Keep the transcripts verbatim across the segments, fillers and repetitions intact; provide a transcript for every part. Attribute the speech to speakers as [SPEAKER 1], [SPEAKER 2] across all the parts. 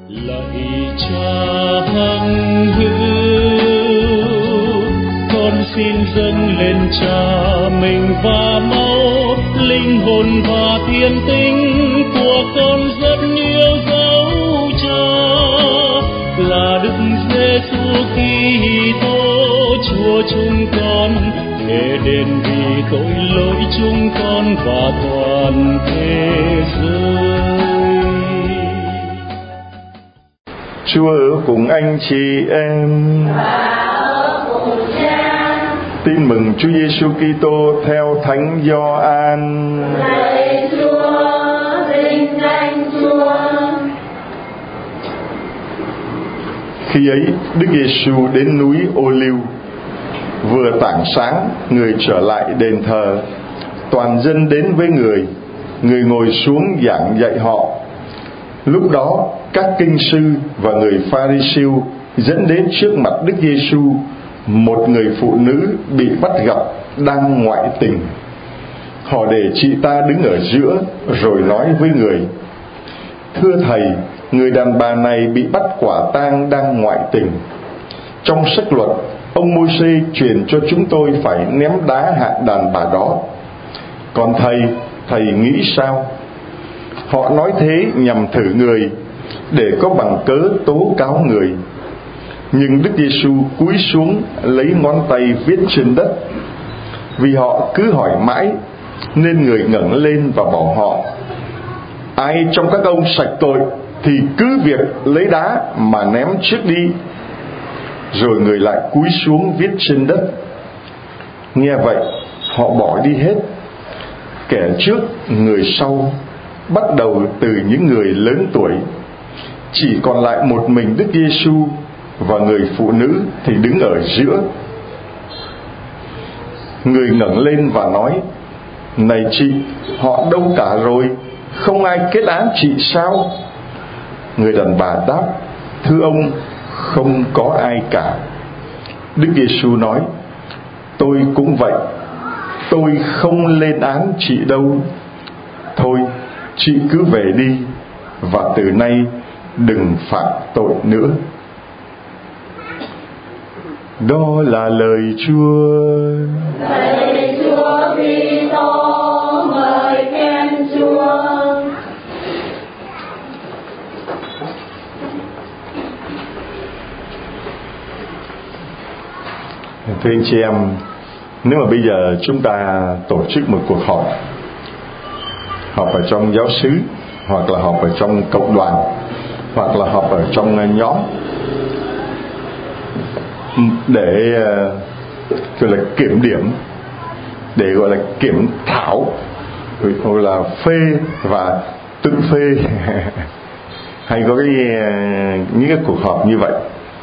[SPEAKER 1] Lạy Cha hằng hữu, con xin dâng lên Cha mình và máu, linh hồn và thiên tính của con rất yêu dấu Cha, là Đức Giêsu Kitô Chúa chúng con, để đền vì tội lỗi chúng con và toàn thế giới.
[SPEAKER 2] Chúa ở cùng anh chị em. Tin mừng Chúa Giêsu Kitô theo Thánh Gioan.
[SPEAKER 3] Lạy Chúa, vinh danh Chúa.
[SPEAKER 2] Khi ấy, Đức Giêsu đến núi Ô Liu. Vừa tảng sáng, người trở lại đền thờ. Toàn dân đến với người, người ngồi xuống giảng dạy họ. Lúc đó, các kinh sư và người Pha-ri-siêu dẫn đến trước mặt Đức Giêsu một người phụ nữ bị bắt gặp đang ngoại tình. Họ để chị ta đứng ở giữa rồi nói với người: Thưa Thầy, người đàn bà này bị bắt quả tang đang ngoại tình. Trong sách luật, ông Môi-se truyền cho chúng tôi phải ném đá hạ đàn bà đó. Còn Thầy, Thầy nghĩ sao? Họ nói thế nhằm thử người, để có bằng cớ tố cáo người. Nhưng Đức Giêsu cúi xuống lấy ngón tay viết trên đất. Vì họ cứ hỏi mãi, nên người ngẩng lên và bảo họ: Ai trong các ông sạch tội thì cứ việc lấy đá mà ném trước đi. Rồi người lại cúi xuống viết trên đất. Nghe vậy, họ bỏ đi hết, kẻ trước người sau, bắt đầu từ những người lớn tuổi. Chỉ còn lại một mình Đức Giêsu và người phụ nữ thì đứng ở giữa. Người ngẩng lên và nói: Này chị, họ đâu cả rồi? Không ai kết án chị sao? Người đàn bà đáp: Thưa ông, không có ai cả. Đức Giêsu nói: Tôi cũng vậy, tôi không lên án chị đâu. Thôi, chị cứ về đi, và từ nay đừng phạm tội nữa. Đó là lời Chúa.
[SPEAKER 3] Lạy Chúa Kitô, ngợi khen Chúa.
[SPEAKER 2] Thưa anh chị em, nếu mà bây giờ chúng ta tổ chức một cuộc họp, họp ở trong giáo xứ, hoặc là họp ở trong cộng đoàn, hoặc là họp ở trong nhóm, để gọi là kiểm điểm, để gọi là kiểm thảo, gọi là phê và tự phê hay có cái những cái cuộc họp như vậy.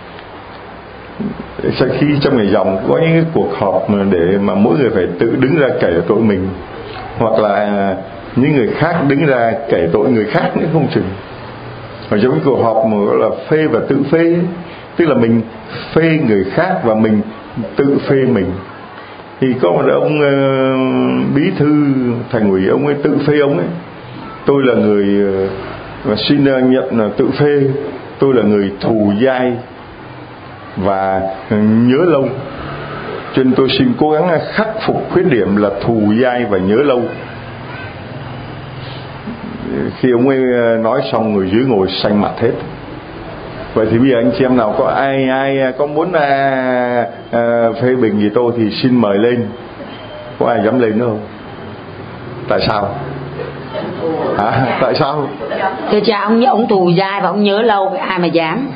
[SPEAKER 2] Sau khi trong ngày dòng có những cái cuộc họp mà để mà mỗi người phải tự đứng ra kể tội mình, hoặc là những người khác đứng ra kể tội người khác nữa không chừng. Ở trong cái cuộc họp mà gọi là phê và tự phê, tức là mình phê người khác và mình tự phê mình. Thì có một ông uh, bí thư thành ủy, ông ấy tự phê ông ấy: Tôi là người uh, xin uh, nhận uh, tự phê, tôi là người thù dai và uh, nhớ lâu, cho nên tôi xin cố gắng khắc phục khuyết điểm là thù dai và nhớ lâu. Khi ông ấy nói xong, người dưới ngồi xanh mặt hết. Vậy thì bây giờ anh chị em nào có ai ai có muốn à, à, phê bình gì tôi thì xin mời lên. Có ai dám lên nữa không? Tại sao? Hả? Tại sao?
[SPEAKER 4] Thưa cha, ông ông tù dai và ông nhớ lâu, ai mà dám?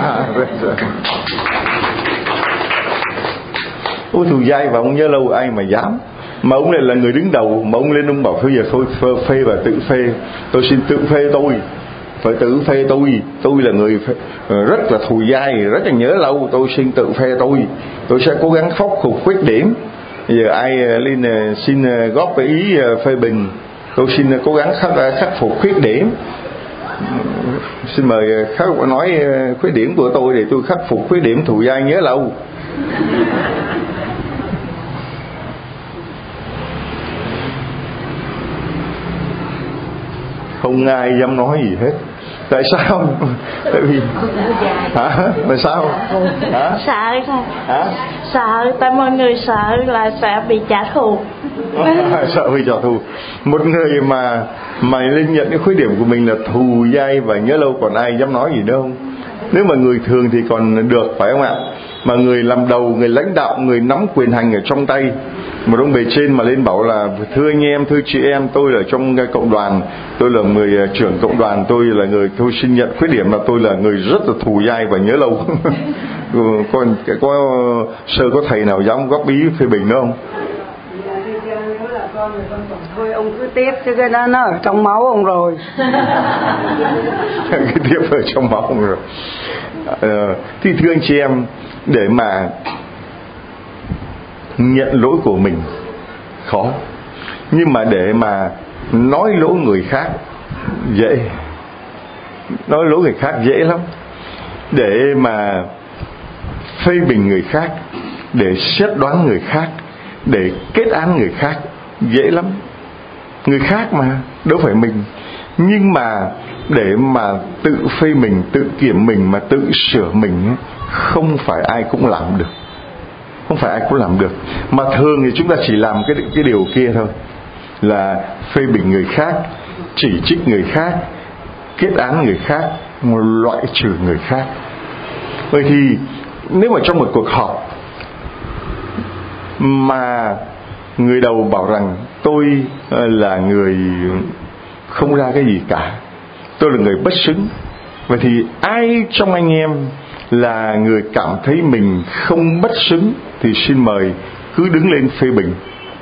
[SPEAKER 2] Ôi, tù dai và ông nhớ lâu ai mà dám? Mà ông này là người đứng đầu, mà ông lên ông bảo thôi giờ thôi phê, phê và tự phê. Tôi xin tự phê tôi, phải tự phê tôi. Tôi là người phê, rất là thù dai, rất là nhớ lâu. Tôi xin tự phê tôi. Tôi sẽ cố gắng khắc phục khuyết điểm. Giờ ai lên xin góp cái ý phê bình, tôi xin cố gắng khắc, khắc phục khuyết điểm. Xin mời khắc nói khuyết điểm của tôi để tôi khắc phục khuyết điểm thù dai nhớ lâu. Không ai dám nói gì hết. Tại sao? Tại vì hả? Tại sao? Hả?
[SPEAKER 5] Sợ thôi.
[SPEAKER 2] Hả?
[SPEAKER 5] Sợ, tại mọi người sợ là sẽ bị trả thù.
[SPEAKER 2] Sợ bị trả thù. Một người mà mà lên nhận cái khuyết điểm của mình là thù dai và nhớ lâu, còn ai dám nói gì đâu không? Nếu mà người thường thì còn được, phải không ạ? Mà người làm đầu, người lãnh đạo, người nắm quyền hành ở trong tay, một ông bề trên mà lên bảo là thưa anh em, thưa chị em, tôi là trong cộng đoàn, tôi là người trưởng cộng đoàn, tôi là người, tôi xin nhận khuyết điểm là tôi là người rất là thù dai và nhớ lâu. Còn có sơ có thầy nào dám góp ý phê bình nữa không?
[SPEAKER 6] Thôi ông cứ tiếp, chứ cái đó nó ở trong máu ông rồi.
[SPEAKER 2] Cái tiếp ở trong máu ông rồi. À, thì thưa anh chị em, để mà nhận lỗi của mình khó, nhưng mà để mà nói lỗi người khác dễ. Nói lỗi người khác dễ lắm. Để mà phê bình người khác, để xét đoán người khác, để kết án người khác dễ lắm. Người khác mà, đâu phải mình. Nhưng mà để mà tự phê mình, tự kiểm mình, mà tự sửa mình, không phải ai cũng làm được. Không phải ai cũng làm được. Mà thường thì chúng ta chỉ làm cái, cái điều kia thôi, là phê bình người khác, chỉ trích người khác, kết án người khác, loại trừ người khác. Vậy thì nếu mà trong một cuộc họp mà người đầu bảo rằng tôi là người không ra cái gì cả, tôi là người bất xứng, vậy thì ai trong anh em là người cảm thấy mình không bất xứng thì xin mời cứ đứng lên phê bình.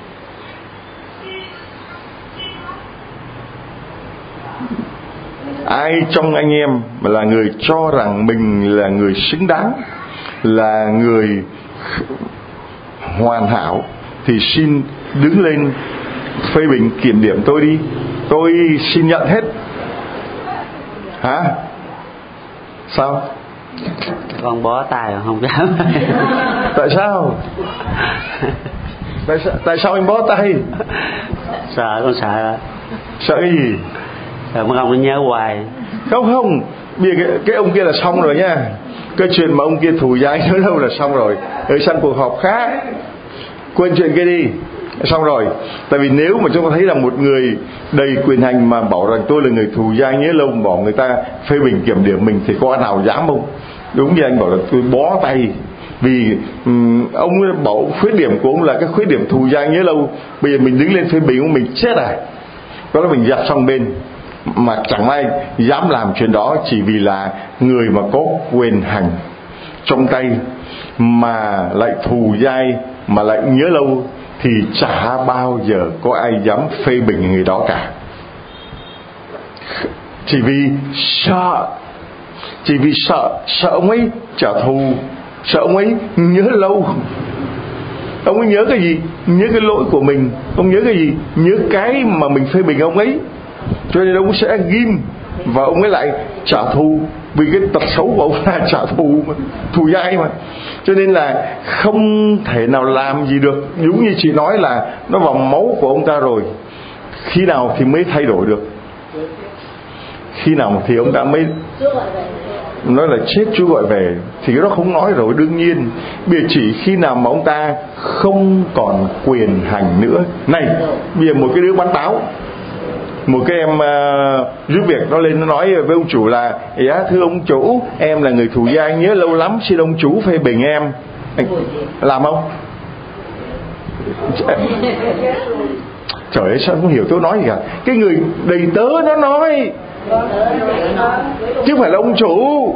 [SPEAKER 2] Ai trong anh em là người cho rằng mình là người xứng đáng, là người hoàn hảo, thì xin đứng lên phê bình, kiểm điểm tôi đi. Tôi xin nhận hết. Hả? Sao?
[SPEAKER 7] Con bó tay không dám.
[SPEAKER 2] Tại sao? Tại sao, tại sao anh bó tay?
[SPEAKER 7] Sợ, con sợ.
[SPEAKER 2] Sợ cái gì?
[SPEAKER 7] Sợ mà ông nó nhớ hoài.
[SPEAKER 2] Không không, bây giờ cái, cái ông kia là xong rồi nha. Cái chuyện mà ông kia thù dai nhớ lâu là xong rồi. Ở sang cuộc họp khác, quên chuyện kia đi, xong rồi. Tại vì nếu mà chúng ta thấy là một người đầy quyền hành mà bảo rằng tôi là người thù dai nhớ lâu, bỏ người ta phê bình kiểm điểm mình, thì có ai nào dám không? Đúng như anh bảo là tôi bó tay. Vì um, ông bảo khuyết điểm của ông là cái khuyết điểm thù dai nhớ lâu, bây giờ mình đứng lên phê bình ông, mình chết à? Đó là mình dẹp sang bên. Mà chẳng ai dám làm chuyện đó, chỉ vì là người mà có quyền hành trong tay mà lại thù dai, mà lại nhớ lâu, thì chả bao giờ có ai dám phê bình người đó cả. Chỉ vì sợ, chỉ vì sợ, sợ ông ấy trả thù, sợ ông ấy nhớ lâu. Ông ấy nhớ cái gì? Nhớ cái lỗi của mình. Ông nhớ cái gì? Nhớ cái mà mình phê bình ông ấy. Cho nên ông sẽ ghim, và ông ấy lại trả thù. Vì cái tật xấu của ông là trả thù mà, thù dai mà. Cho nên là không thể nào làm gì được. Giống như chị nói là nó vào máu của ông ta rồi. Khi nào thì mới thay đổi được? Khi nào thì ông ta mới nói là chết Chúa gọi về, thì cái đó không nói rồi, đương nhiên. Bây giờ chỉ khi nào mà ông ta không còn quyền hành nữa. Này, bây giờ một cái đứa bán táo, một cái em uh, giúp việc nó lên nó nói với ông chủ là: dạ thưa ông chủ, em là người thù dai nhớ lâu lắm, xin ông chủ phê bình em. Anh làm không? Trời ơi, sao không hiểu tôi nói gì cả. Cái người đầy tớ nó nói, chứ không phải là ông chủ.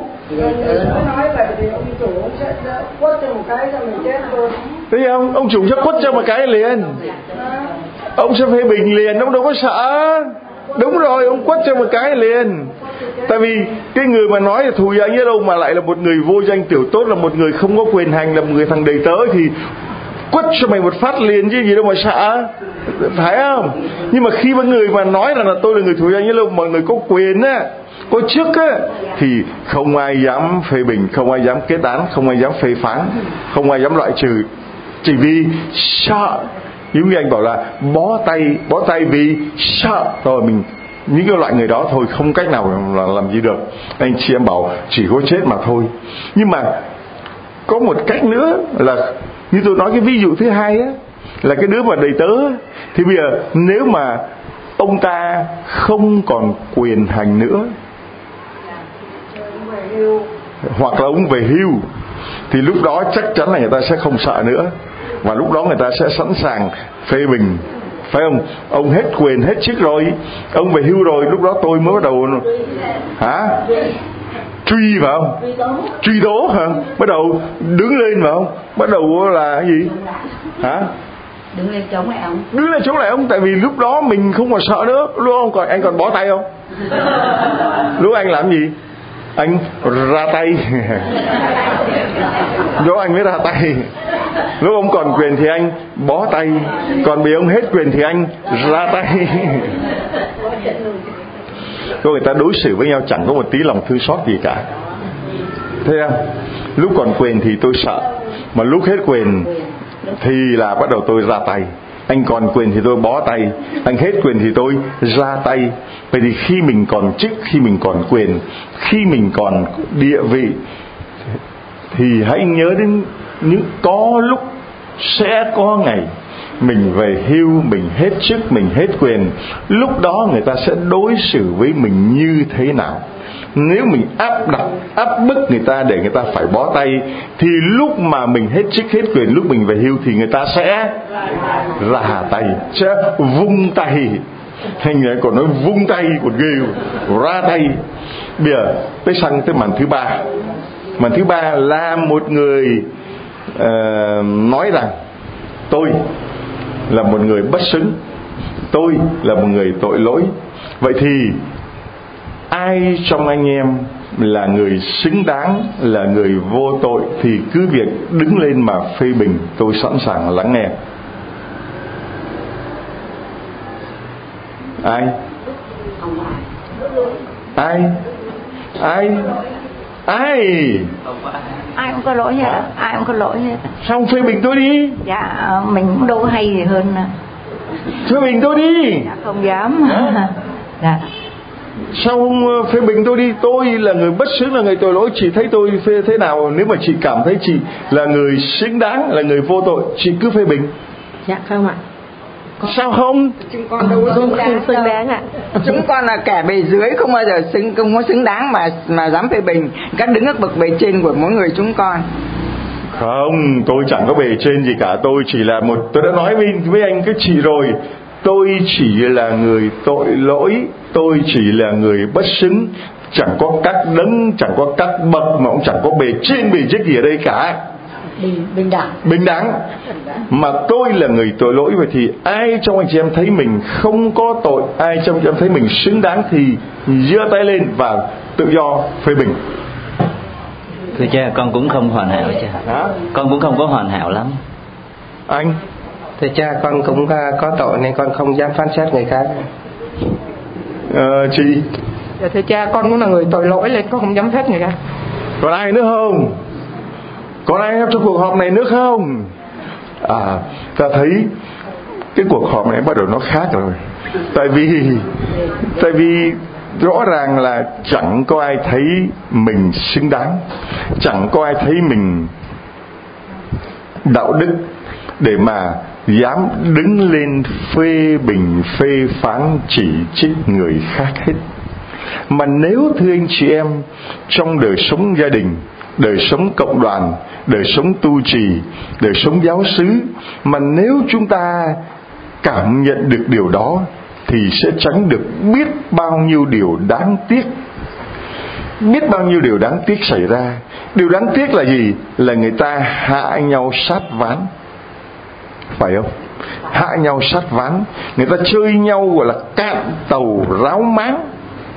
[SPEAKER 2] Thấy không? Ông chủ sẽ quất cho một cái liền, ông sẽ phê bình liền, ông đâu có sợ. Đúng rồi, ông quất cho một cái liền. Tại vì cái người mà nói là thù dai nhớ đâu mà lại là một người vô danh tiểu tốt, là một người không có quyền hành, là một người thằng đầy tớ, thì quất cho mày một phát liền chứ gì đâu mà sợ, phải không? Nhưng mà khi mà người mà nói là, là tôi là người thù dai nhớ lâu, mọi người có quyền á, có chức á, thì không ai dám phê bình, không ai dám kết án, không ai dám phê phán, không ai dám loại trừ. Chỉ vì sợ. Giống như anh bảo là bó tay, bó tay vì sợ. Rồi mình những cái loại người đó thôi, không cách nào là làm gì được. Anh chị em bảo chỉ có chết mà thôi. Nhưng mà có một cách nữa là như tôi nói cái ví dụ thứ hai á, là cái đứa mà đầy tớ á, thì bây giờ nếu mà ông ta không còn quyền hành nữa, hoặc là ông về hưu, thì lúc đó chắc chắn là người ta sẽ không sợ nữa, và lúc đó người ta sẽ sẵn sàng phê bình, phải không? Ông hết quyền hết chức rồi, ông về hưu rồi, lúc đó tôi mới bắt đầu hả truy vào không? Truy tố hả? Bắt đầu đứng lên vào không? Bắt đầu là cái gì? Hả?
[SPEAKER 4] Đứng lên chống lại ông.
[SPEAKER 2] Đứng lên chống lại ông, tại vì lúc đó mình không còn sợ nữa. Lúc đó ông còn, anh còn bó tay không? Lúc anh làm gì? Anh ra tay. Lúc anh mới ra tay. Lúc ông còn quyền thì anh bó tay, còn bị ông hết quyền thì anh ra tay. Có người ta đối xử với nhau chẳng có một tí lòng thương xót gì cả. Thấy không? Lúc còn quyền thì tôi sợ, mà lúc hết quyền thì là bắt đầu tôi ra tay. Anh còn quyền thì tôi bó tay, anh hết quyền thì tôi ra tay. Vậy thì khi mình còn chức, khi mình còn quyền, khi mình còn địa vị, thì hãy nhớ đến những có lúc sẽ có ngày mình về hưu, mình hết chức, mình hết quyền. Lúc đó người ta sẽ đối xử với mình như thế nào? Nếu mình áp đặt, áp bức người ta để người ta phải bó tay, thì lúc mà mình hết chức hết quyền, lúc mình về hưu thì người ta sẽ ra tay, sẽ vung tay. Hay người còn nói vung tay còn ghê, ra tay. Bây giờ tới sang tới màn thứ ba. Màn thứ ba là một người uh, nói rằng tôi là một người bất xứng, tôi là một người tội lỗi. Vậy thì ai trong anh em là người xứng đáng, là người vô tội, thì cứ việc đứng lên mà phê bình, tôi sẵn sàng lắng nghe. Ai? Ai? Ai? Ai?
[SPEAKER 8] Ai cũng có lỗi hết, ai cũng có lỗi hết.
[SPEAKER 2] Xong phê bình tôi đi.
[SPEAKER 8] Dạ, mình cũng đâu có hay gì hơn.
[SPEAKER 2] Phê bình tôi đi.
[SPEAKER 8] Dạ, không dám. Dạ.
[SPEAKER 2] Sao không phê bình tôi đi? Tôi là người bất xứng, là người tội lỗi. Chị thấy tôi phê thế nào? Nếu mà chị cảm thấy chị là người xứng đáng, là người vô tội, chị cứ phê bình.
[SPEAKER 4] Dạ không ạ.
[SPEAKER 2] Sao không?
[SPEAKER 6] Chúng con đâu có xứng đáng,
[SPEAKER 8] xứng đáng ạ.
[SPEAKER 6] Chúng con là kẻ bề dưới, không bao giờ xứng, không có xứng đáng mà mà dám phê bình các đứng ở bậc bề trên của mỗi người chúng con.
[SPEAKER 2] Không, tôi chẳng có bề trên gì cả. Tôi chỉ là một, tôi đã nói với, với anh cái chị rồi, tôi chỉ là người tội lỗi, tôi chỉ là người bất xứng. Chẳng có các đấng, chẳng có các bậc, mà cũng chẳng có bề trên bề dưới gì ở đây cả.
[SPEAKER 4] Bình, bình đẳng.
[SPEAKER 2] Bình đẳng. Mà tôi là người tội lỗi. Vậy thì ai trong anh chị em thấy mình không có tội, ai trong anh chị em thấy mình xứng đáng, thì giơ tay lên và tự do phê bình.
[SPEAKER 7] Thưa cha, con cũng không hoàn hảo cha.
[SPEAKER 2] Hả?
[SPEAKER 7] Con cũng không có hoàn hảo lắm.
[SPEAKER 2] Anh?
[SPEAKER 9] Thưa cha, con cũng có tội nên con không dám phán xét người khác.
[SPEAKER 2] Ờ, chị?
[SPEAKER 10] Dạ thưa cha, con cũng là người tội lỗi nên con không dám phép người khác.
[SPEAKER 2] Còn ai nữa không? Còn ai trong cuộc họp này nữa không? À, ta thấy cái cuộc họp này bắt đầu nó khác rồi. Tại vì Tại vì rõ ràng là chẳng có ai thấy mình xứng đáng, chẳng có ai thấy mình đạo đức để mà dám đứng lên phê bình, phê phán, chỉ trích người khác hết. Mà nếu thưa anh chị em, trong đời sống gia đình, đời sống cộng đoàn, đời sống tu trì, đời sống giáo xứ, mà nếu chúng ta cảm nhận được điều đó, thì sẽ tránh được biết bao nhiêu điều đáng tiếc. Biết bao nhiêu điều đáng tiếc xảy ra. Điều đáng tiếc là gì? Là người ta hạ nhau sát ván, phải không? Hạ nhau sát ván. Người ta chơi nhau gọi là cạn tàu ráo máng.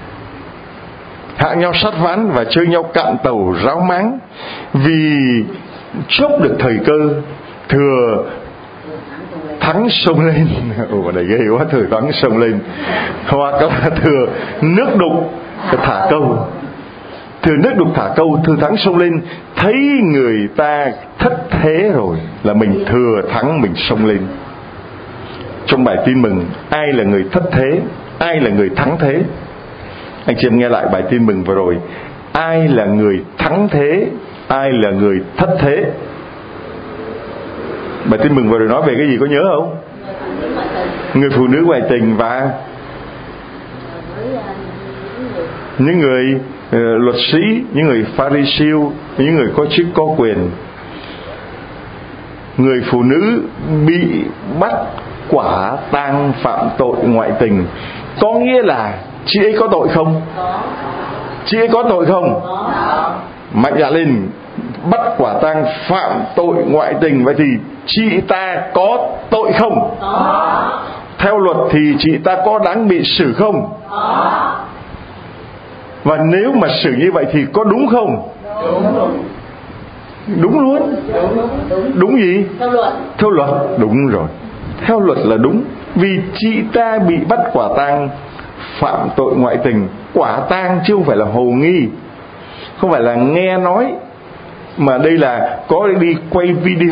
[SPEAKER 2] Hạ nhau sát ván và chơi nhau cạn tàu ráo máng. Vì chốc được thời cơ, thừa thắng sông lên. Ồ, này ghê quá, thừa thắng sông lên. Hoặc là thừa nước đục thả câu. Thừa nước đục thả câu, thừa thắng sông lên. Thấy người ta thất thế rồi là mình thừa thắng mình sông lên. Trong bài tin mừng, ai là người thất thế? ai là người thắng thế? Anh chị em nghe lại bài tin mừng vừa rồi. Ai là người thắng thế? Ai là người thất thế? Bài tin mừng vừa rồi nói về cái gì, có nhớ không? Người phụ nữ ngoại tình và những người uh, luật sĩ, những người Pha-ri-siêu, những người có chức có quyền. Người phụ nữ bị bắt quả tang phạm tội ngoại tình, có nghĩa là chị ấy có tội không? Chị ấy có tội không? Mạnh dạn lên, bắt quả tang phạm tội ngoại tình, vậy thì chị ta có tội không? Theo luật thì chị ta có đáng bị xử không? Và nếu mà xử như vậy thì có đúng không? Đúng luôn. Đúng gì? Theo luật. Theo luật, đúng rồi. Theo luật là đúng. Vì chị ta bị bắt quả tang phạm tội ngoại tình. Quả tang chứ không phải là hồ nghi, không phải là nghe nói, mà đây là có đi quay video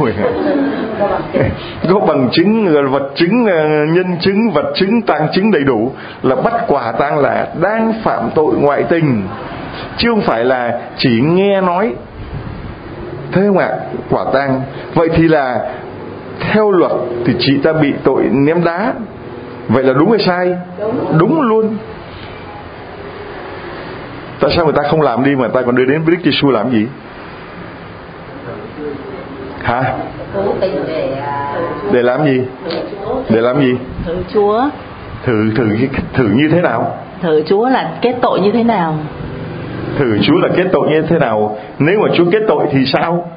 [SPEAKER 2] có bằng chứng, vật chứng, nhân chứng, vật chứng, tang chứng đầy đủ, là bắt quả tang là đang phạm tội ngoại tình, chứ không phải là chỉ nghe nói. Thế không ạ? Quả tang. Vậy thì là theo luật thì chị ta bị tội ném đá. Vậy là đúng hay sai? Đúng, đúng luôn. Tại sao người ta không làm đi mà người ta còn đưa đến với Đức Giêsu làm gì? Hả? Để làm gì? Để làm gì?
[SPEAKER 4] Thử Chúa.
[SPEAKER 2] Thử thử thử như thế nào?
[SPEAKER 4] Thử Chúa là kết tội như thế nào?
[SPEAKER 2] Thử Chúa là kết tội như thế nào? Nếu mà Chúa kết tội thì sao?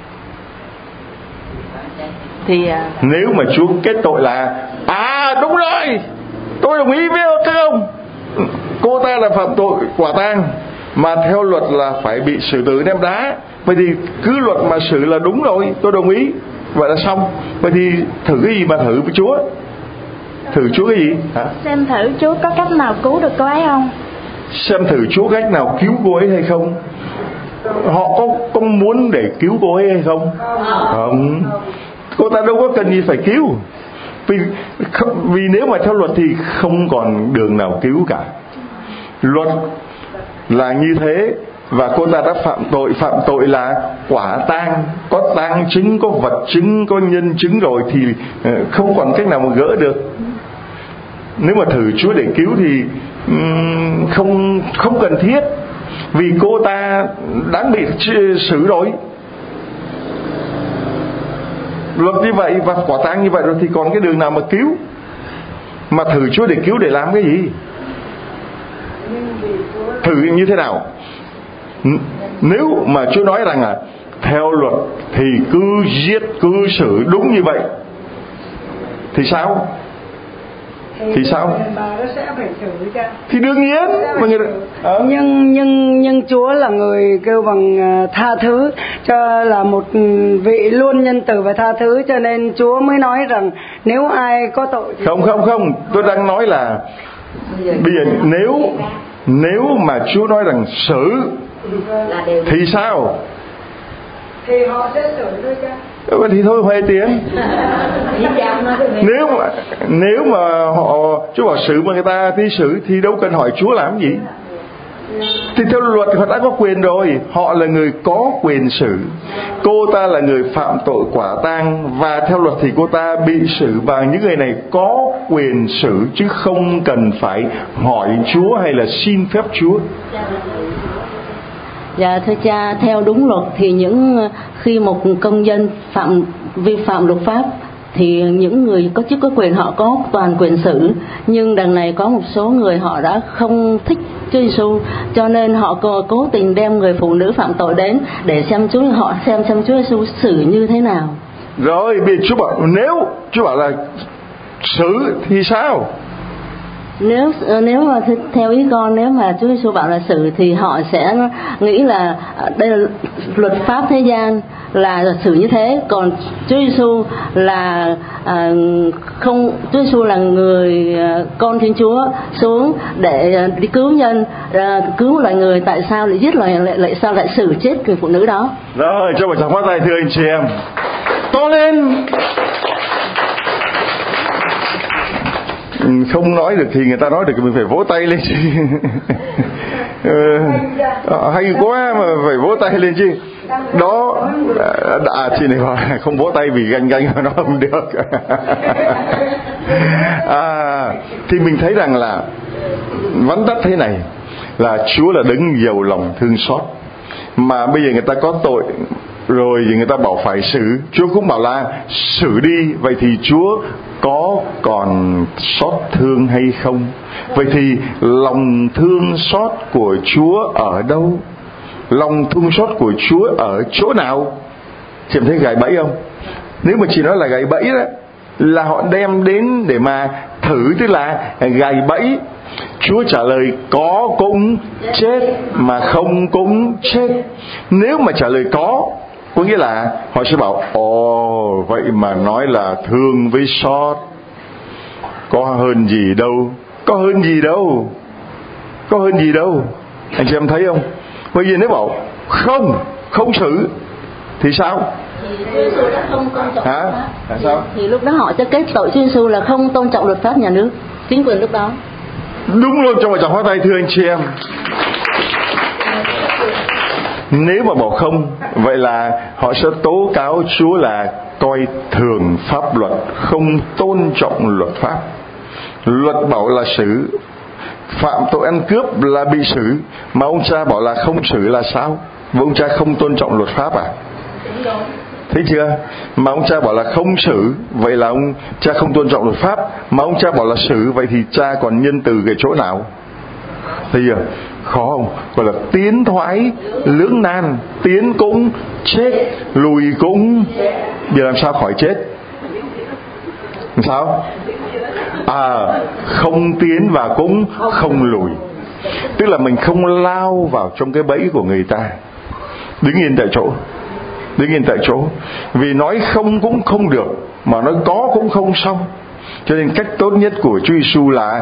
[SPEAKER 4] Thì uh...
[SPEAKER 2] nếu mà Chúa kết tội là à đúng rồi, tôi đồng ý với các ông, cô ta là phạm tội quả tang, mà theo luật là phải bị xử tử ném đá, vậy thì cứ luật mà xử là đúng rồi, tôi đồng ý, vậy là xong. Vậy thì thử cái gì mà thử với Chúa? Thử Chúa cái gì? Hả?
[SPEAKER 5] Xem thử Chúa có cách nào cứu được cô ấy không?
[SPEAKER 2] Xem thử Chúa cách nào cứu cô ấy hay không? Họ có, có muốn để cứu cô ấy hay không? Không. Cô ta đâu có cần gì phải cứu. Vì, vì nếu mà theo luật thì không còn đường nào cứu cả. Luật là như thế, và cô ta đã phạm tội. Phạm tội là quả tang, có tang chứng, có vật chứng, có nhân chứng rồi thì không còn cách nào mà gỡ được. Nếu mà thử Chúa để cứu thì um, không không cần thiết, vì cô ta đáng bị xử rồi. Luật như vậy và quả tang như vậy rồi thì còn cái đường nào mà cứu? Mà thử Chúa để cứu để làm cái gì? Thử như thế nào? Nếu mà Chúa nói rằng là theo luật thì cứ giết, cứ xử đúng như vậy thì sao? Thì sao? Thì đương nhiên mà người...
[SPEAKER 11] à. nhưng nhưng nhưng Chúa là người kêu bằng tha thứ, cho là một vị luôn nhân từ và tha thứ, cho nên Chúa mới nói rằng nếu ai có tội thì...
[SPEAKER 2] không không không tôi đang nói là bây giờ nếu nếu mà Chúa nói rằng xử thì sao?
[SPEAKER 11] Thì họ sẽ xử thôi cha.
[SPEAKER 2] Thì thôi huề tiền. Nếu mà nếu mà họ Chúa bảo xử mà người ta thi xử thì đâu cần hỏi Chúa làm gì. Thì theo luật họ đã có quyền rồi, họ là người có quyền xử. Cô ta là người phạm tội quả tang, và theo luật thì cô ta bị xử, và những người này có quyền xử chứ không cần phải hỏi Chúa hay là xin phép Chúa.
[SPEAKER 4] Dạ thưa cha, theo đúng luật thì những khi một công dân phạm vi phạm luật pháp thì những người có chức có quyền họ có toàn quyền xử, nhưng đằng này có một số người họ đã không thích Chúa Giêsu, cho nên họ cố tình đem người phụ nữ phạm tội đến để xem Chúa họ xem xem Chúa Giêsu xử như thế nào.
[SPEAKER 2] Rồi bây giờ Chúa bảo nếu Chúa bảo là xử thì sao?
[SPEAKER 4] Nếu nếu mà theo ý con, nếu mà Chúa Giêsu bảo là xử thì họ sẽ nghĩ là đây là luật pháp thế gian là xử như thế, còn Chúa Giêsu là à, không, Chúa Giêsu là người à, con Thiên Chúa xuống để à, đi cứu nhân, à, cứu loài người, tại sao lại giết loài, lại, lại sao lại xử chết người phụ nữ đó?
[SPEAKER 2] Rồi cho một tràng pháo tay thưa anh chị em, to lên. không nói được thì người ta nói được, mình phải vỗ tay lên chứ. ờ, hay quá mà phải vỗ tay lên chứ. Đó, à, chị này không vỗ tay vì ganh ganh mà nó không được. à, thì mình thấy rằng là vắn tắt thế này là Chúa là đấng giàu lòng thương xót. Mà bây giờ người ta có tội rồi thì người ta bảo phải xử, Chúa cũng bảo là xử đi. Vậy thì Chúa có còn xót thương hay không? Vậy thì lòng thương xót của Chúa ở đâu? Lòng thương xót của Chúa ở chỗ nào? Chị thấy gài bẫy không? Nếu mà chị nói là gài bẫy đó, là họ đem đến để mà thử, tức là gài bẫy. Chúa trả lời có cũng chết, mà không cũng chết. Nếu mà trả lời có, có nghĩa là họ sẽ bảo ồ, vậy mà nói là thương với xót, có hơn gì đâu. Có hơn gì đâu Có hơn gì đâu Anh chị em thấy không? Bây giờ nếu bảo không, không xử thì sao? Hả? Là sao?
[SPEAKER 4] Thì, thì lúc đó họ sẽ kết tội Chúa Giêsu là không tôn trọng luật pháp nhà nước, chính quyền lúc đó.
[SPEAKER 2] Đúng luôn, cho mà chẳng hóa tay, thưa anh chị em. Nếu mà bảo không, vậy là họ sẽ tố cáo Chúa là coi thường pháp luật, không tôn trọng luật pháp. Luật bảo là xử, phạm tội ăn cướp là bị xử, mà ông cha bảo là không xử là sao? Và ông cha không tôn trọng luật pháp à? Thấy chưa? Mà ông cha bảo là không xử, vậy là ông cha không tôn trọng luật pháp. Mà ông cha bảo là xử, vậy thì cha còn nhân từ cái chỗ nào? Thấy chưa? Khó không? Gọi là tiến thoái lưỡng nan. Tiến cũng chết, lùi cũng. Bây giờ làm sao khỏi chết? Làm sao? À, không tiến và cũng không lùi. Tức là mình không lao vào trong cái bẫy của người ta. Đứng yên tại chỗ. Đứng yên tại chỗ. Vì nói không cũng không được, mà nói có cũng không xong. Cho nên cách tốt nhất của Chúa Giêsu là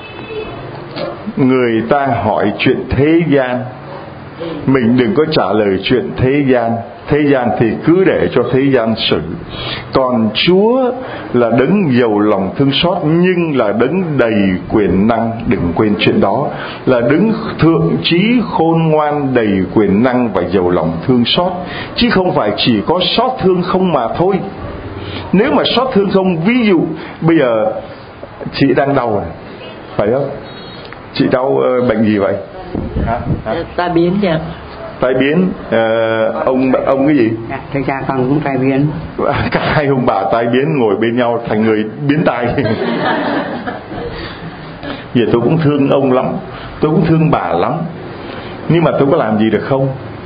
[SPEAKER 2] người ta hỏi chuyện thế gian, mình đừng có trả lời chuyện thế gian. Thế gian thì cứ để cho thế gian xử. Còn Chúa là đấng giàu lòng thương xót, nhưng là đấng đầy quyền năng. Đừng quên chuyện đó. Là đấng thượng trí khôn ngoan, đầy quyền năng và giàu lòng thương xót, chứ không phải chỉ có xót thương không mà thôi. Nếu mà xót thương không, ví dụ bây giờ chị đang đau này, phải không? Chị đau uh, bệnh gì vậy? Hả? Hả?
[SPEAKER 6] Tai biến chứ.
[SPEAKER 2] Tai biến. uh, ông ông cái gì?
[SPEAKER 6] Dạ, thưa cha con cũng tai biến.
[SPEAKER 2] Cả hai ông bà tai biến ngồi bên nhau thành người biến tai. Giờ tôi cũng thương ông lắm, tôi cũng thương bà lắm, nhưng mà tôi có làm gì được không?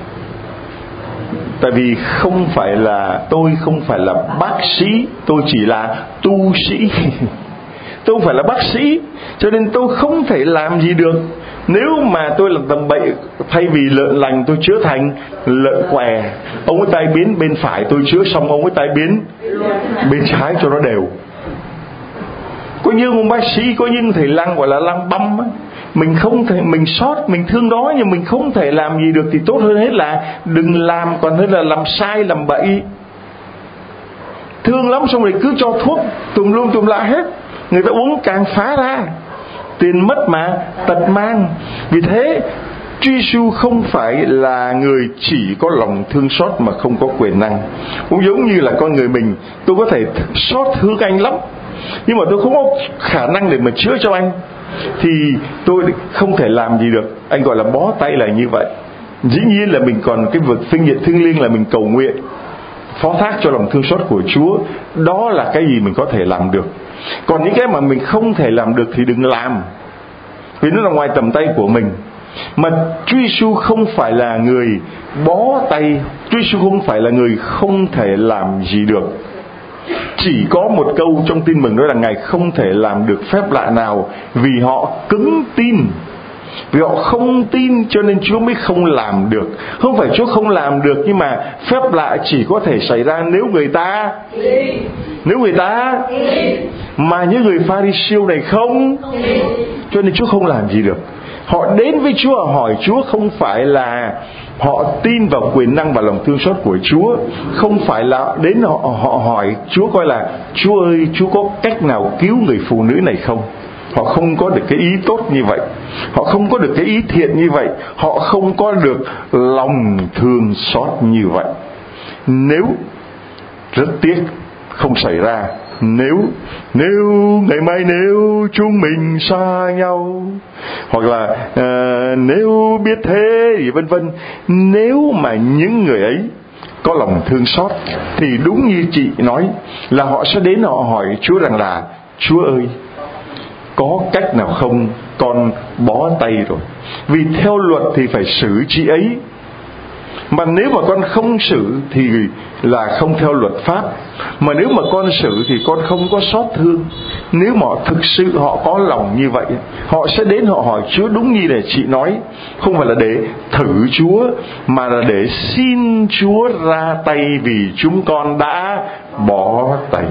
[SPEAKER 2] Tại vì không phải là tôi không phải là bác sĩ, tôi chỉ là tu sĩ. Tôi không phải là bác sĩ, cho nên tôi không thể làm gì được. Nếu mà tôi là tầm bậy, thay vì lợn lành tôi chữa thành lợn què. Ông ấy tai biến bên phải, tôi chữa xong ông ấy tai biến bên trái cho nó đều. Có như một bác sĩ, có như thầy lăng gọi là lăng băm á, mình không thể, mình sót, mình thương đó, nhưng mình không thể làm gì được, thì tốt hơn hết là đừng làm, còn hơn là làm sai, làm bậy. Thương lắm xong rồi cứ cho thuốc tùm lum tùm la hết, người ta uống càng phá ra, tiền mất mà tật mang. Vì thế Chúa Giêsu không phải là người chỉ có lòng thương xót mà không có quyền năng. Cũng giống như là con người mình, tôi có thể xót thương anh lắm, nhưng mà tôi không có khả năng để mà chữa cho anh, thì tôi không thể làm gì được. Anh gọi là bó tay là như vậy. Dĩ nhiên là mình còn cái vực phương diện thiêng liêng là mình cầu nguyện, phó thác cho lòng thương xót của Chúa. Đó là cái gì mình có thể làm được. Còn những cái mà mình không thể làm được thì đừng làm, vì nó là ngoài tầm tay của mình. Mà Chúa Giêsu không phải là người bó tay, Chúa Giêsu không phải là người không thể làm gì được. Chỉ có một câu trong tin mừng đó là Ngài không thể làm được phép lạ nào, vì họ cứng tin. Vì họ không tin cho nên Chúa mới không làm được. Không phải Chúa không làm được, nhưng mà phép lạ chỉ có thể xảy ra nếu người ta Nếu người ta Mà những người Pha-ri-siêu này không, cho nên Chúa không làm gì được. Họ đến với Chúa, hỏi Chúa không phải là họ tin vào quyền năng và lòng thương xót của Chúa, không phải là đến họ, họ hỏi Chúa coi là Chúa ơi, Chúa có cách nào cứu người phụ nữ này không. họ không có được cái ý tốt như vậy, họ không có được cái ý thiện như vậy, họ không có được lòng thương xót như vậy. Nếu rất tiếc không xảy ra, nếu nếu ngày mai nếu chúng mình xa nhau, hoặc là uh, nếu biết thế thì vân vân, nếu mà những người ấy có lòng thương xót thì đúng như chị nói là họ sẽ đến họ hỏi Chúa rằng là: Chúa ơi, có cách nào không, con bó tay rồi. Vì theo luật thì phải xử chị ấy, mà nếu mà con không xử thì là không theo luật pháp, mà nếu mà con xử thì con không có xót thương. Nếu mà thực sự họ có lòng như vậy, họ sẽ đến họ hỏi Chúa đúng như là chị nói, không phải là để thử Chúa, mà là để xin Chúa ra tay vì chúng con đã bỏ tay.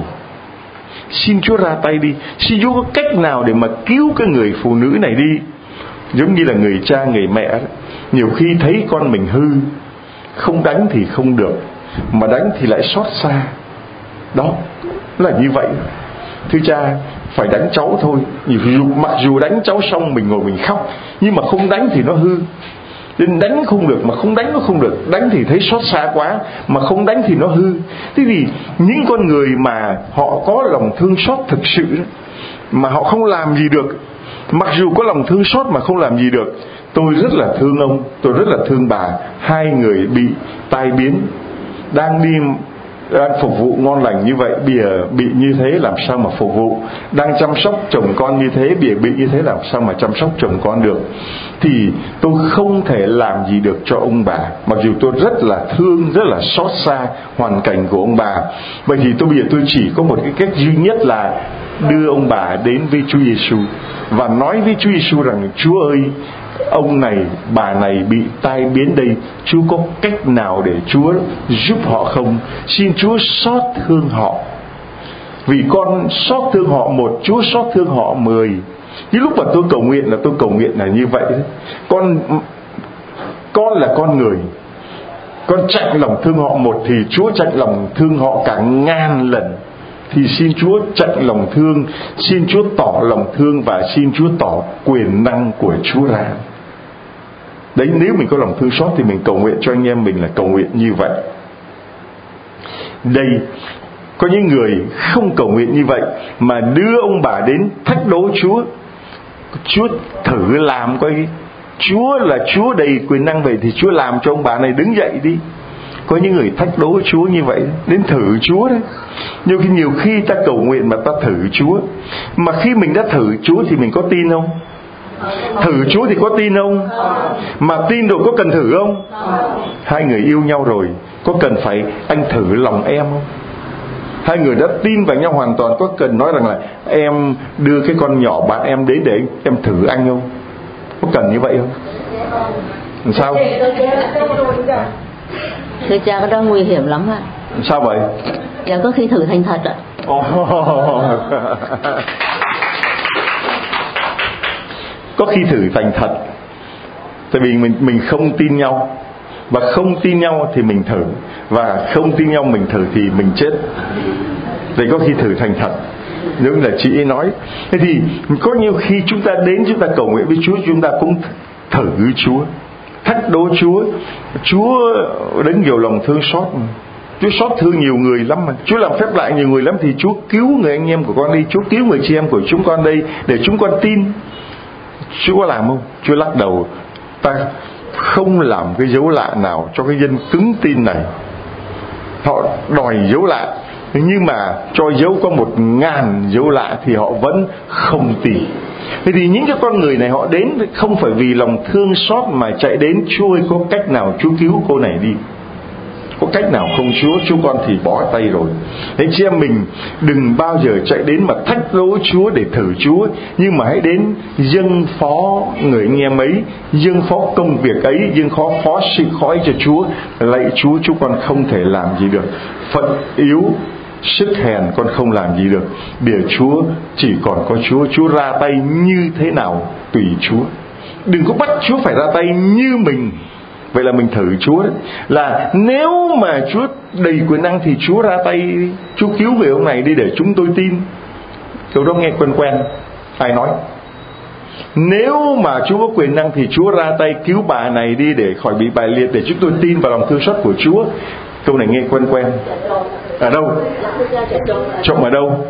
[SPEAKER 2] Xin Chúa ra tay đi, xin Chúa có cách nào để mà cứu cái người phụ nữ này đi. Giống như là người cha người mẹ đó, nhiều khi thấy con mình hư, không đánh thì không được, mà đánh thì lại xót xa. Đó là như vậy. Thưa cha, phải đánh cháu thôi. Dù, mặc dù đánh cháu xong mình ngồi mình khóc, nhưng mà không đánh thì nó hư. Nên đánh không được, mà không đánh nó không được. Đánh thì thấy xót xa quá, mà không đánh thì nó hư. Thế thì những con người mà họ có lòng thương xót thực sự đó, mà họ không làm gì được, mặc dù có lòng thương xót mà không làm gì được. Tôi rất là thương ông, tôi rất là thương bà. Hai người bị tai biến, đang đi đang phục vụ ngon lành như vậy, bây giờ bị như thế làm sao mà phục vụ. Đang chăm sóc chồng con như thế, bây giờ bị như thế làm sao mà chăm sóc chồng con được. Thì tôi không thể làm gì được cho ông bà, mặc dù tôi rất là thương, rất là xót xa hoàn cảnh của ông bà. Vậy thì tôi bây giờ tôi chỉ có một cái cách duy nhất là đưa ông bà đến với Chúa Giêsu và nói với Chúa Giêsu rằng: Chúa ơi, ông này, bà này bị tai biến đây, Chúa có cách nào để Chúa giúp họ không? Xin Chúa xót thương họ. Vì con xót thương họ một, Chúa xót thương họ mười. Những lúc mà tôi cầu nguyện là tôi cầu nguyện là như vậy. Con con là con người, con chạnh lòng thương họ một thì Chúa chạnh lòng thương họ cả ngàn lần. Thì xin Chúa chạnh lòng thương, xin Chúa tỏ lòng thương, và xin Chúa tỏ quyền năng của Chúa ra. Đấy, nếu mình có lòng thương xót thì mình cầu nguyện cho anh em mình là cầu nguyện như vậy. Đây, có những người không cầu nguyện như vậy mà đưa ông bà đến thách đố Chúa. Chúa thử làm coi, Chúa là Chúa đầy quyền năng, vậy thì Chúa làm cho ông bà này đứng dậy đi. Có những người thách đố Chúa như vậy, đến thử Chúa đấy. Nhưng khi nhiều khi ta cầu nguyện mà ta thử Chúa, mà khi mình đã thử Chúa thì mình có tin không? Thử Chúa thì có tin không? Mà tin rồi có cần thử không? Hai người yêu nhau rồi, có cần phải anh thử lòng em không? Hai người đã tin vào nhau hoàn toàn, có cần nói rằng là em đưa cái con nhỏ bạn em đến để em thử anh không? Có cần như vậy không? Làm sao?
[SPEAKER 4] Thưa cha, cái đó nguy hiểm lắm ạ.
[SPEAKER 2] Sao vậy?
[SPEAKER 4] Dạ, có khi thử thành thật ạ.
[SPEAKER 2] Oh. Có khi thử thành thật. Tại vì mình mình không tin nhau, và không tin nhau thì mình thử, và không tin nhau mình thử thì mình chết. Vậy có khi thử thành thật, giống là chị ấy nói. Thế thì có nhiều khi chúng ta đến, chúng ta cầu nguyện với Chúa, chúng ta cũng thử Chúa, thách đố Chúa. Chúa đến nhiều lòng thương xót, Chúa xót thương nhiều người lắm mà. Chúa làm phép lạ nhiều người lắm, thì Chúa cứu người anh em của con đi, Chúa cứu người chị em của chúng con đây, để chúng con tin. Chúa có làm không? Chúa lắc đầu. Ta không làm cái dấu lạ nào cho cái dân cứng tin này. Họ đòi dấu lạ, nhưng mà cho dấu có một ngàn dấu lạ thì họ vẫn không tin. Thế thì những cái con người này họ đến không phải vì lòng thương xót, mà chạy đến: Chúa ơi, có cách nào Chúa cứu cô này đi? Có cách nào không Chúa? Chúa con thì bó tay rồi. Thế chị em mình đừng bao giờ chạy đến mà thách đố Chúa để thử Chúa, nhưng mà hãy đến dâng phó người anh em ấy, dâng phó công việc ấy, dâng phó phó sự khói cho Chúa. Lạy Chúa, chúng con không thể làm gì được, phận yếu, sức hèn, con không làm gì được. Bây giờ Chúa, chỉ còn có Chúa. Chúa ra tay như thế nào tùy Chúa. Đừng có bắt Chúa phải ra tay như mình. Vậy là mình thử Chúa đấy. Là nếu mà Chúa đầy quyền năng thì Chúa ra tay, Chúa cứu người ông này đi để chúng tôi tin. Câu đó nghe quen quen. Ai nói? Nếu mà Chúa có quyền năng thì Chúa ra tay cứu bà này đi để khỏi bị bại liệt, để chúng tôi tin vào lòng thương xót của Chúa. Câu này nghe quen quen. Ở đâu? Trộm ở đâu?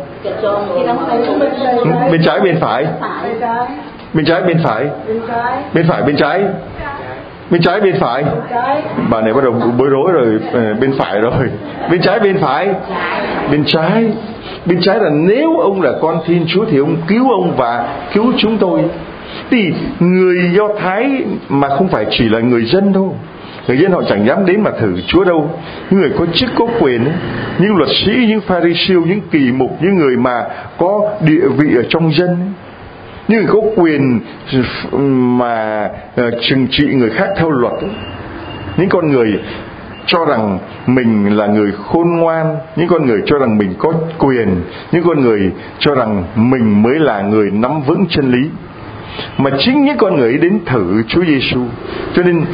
[SPEAKER 2] Bên trái bên phải? Bên trái bên phải? Bên phải bên trái? Bên trái bên phải? Bà này bắt đầu bối rối rồi. Bên phải rồi. Bên trái bên phải? Bên trái. Bên trái là nếu ông là con Thiên Chúa thì ông cứu ông và cứu chúng tôi. Thì người Do Thái mà không phải chỉ là người dân đâu. Người dân họ chẳng dám đến mà thử Chúa đâu. Những người có chức có quyền ấy, những luật sĩ, những Pharisêu, những kỳ mục, những người mà có địa vị ở trong dân ấy, những người có quyền mà uh, trừng trị người khác theo luật ấy. Những con người cho rằng mình là người khôn ngoan, những con người cho rằng mình có quyền, những con người cho rằng mình mới là người nắm vững chân lý. Mà chính những con người ấy đến thử Chúa Giêsu. Cho nên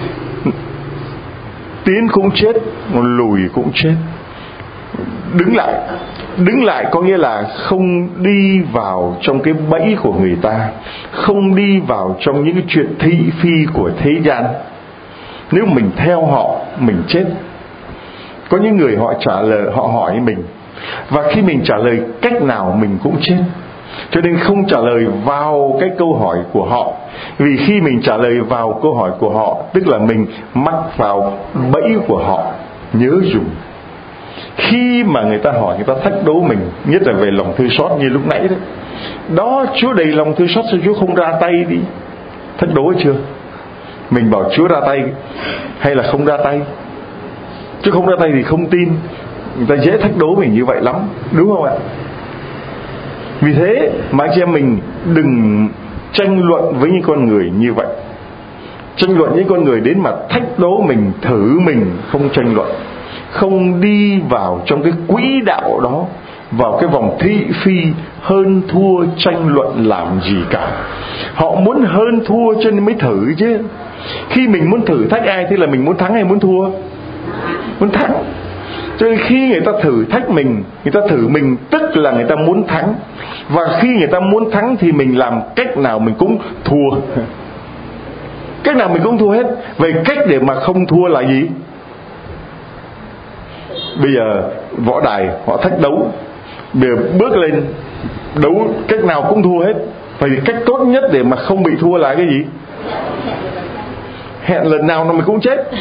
[SPEAKER 2] tiến cũng chết, lùi cũng chết. Đứng lại. Đứng lại có nghĩa là không đi vào trong cái bẫy của người ta, không đi vào trong những cái chuyện thị phi của thế gian. Nếu mình theo họ, mình chết. Có những người họ trả lời, họ hỏi mình, và khi mình trả lời cách nào mình cũng chết. Cho nên không trả lời vào cái câu hỏi của họ. Vì khi mình trả lời vào câu hỏi của họ, tức là mình mắc vào bẫy của họ. Nhớ dùng, khi mà người ta hỏi, người ta thách đố mình, nhất là về lòng thương xót như lúc nãy đấy, đó, Chúa đầy lòng thương xót, sao Chúa không ra tay đi? Thách đố chưa? Mình bảo Chúa ra tay hay là không ra tay? Chứ không ra tay thì không tin. Người ta dễ thách đố mình như vậy lắm, đúng không ạ? Vì thế mà anh chị em mình đừng tranh luận với những con người như vậy. Tranh luận với những con người đến mà thách đố mình, thử mình, không tranh luận. Không đi vào trong cái quỹ đạo đó, vào cái vòng thị phi hơn thua tranh luận làm gì cả. Họ muốn hơn thua cho nên mới thử chứ. Khi mình muốn thử thách ai thì là mình muốn thắng hay muốn thua? Muốn thắng. Cho nên khi người ta thử thách mình, người ta thử mình, tức là người ta muốn thắng. Và khi người ta muốn thắng thì mình làm cách nào mình cũng thua. Cách nào mình cũng thua hết. Vậy cách để mà không thua là gì? Bây giờ võ đài họ thách đấu, bây giờ bước lên đấu cách nào cũng thua hết. Vậy thì cách tốt nhất để mà không bị thua là cái gì? Hẹn lần nào nó mình cũng chết.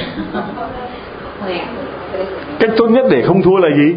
[SPEAKER 2] Cách tốt nhất để không thua là gì?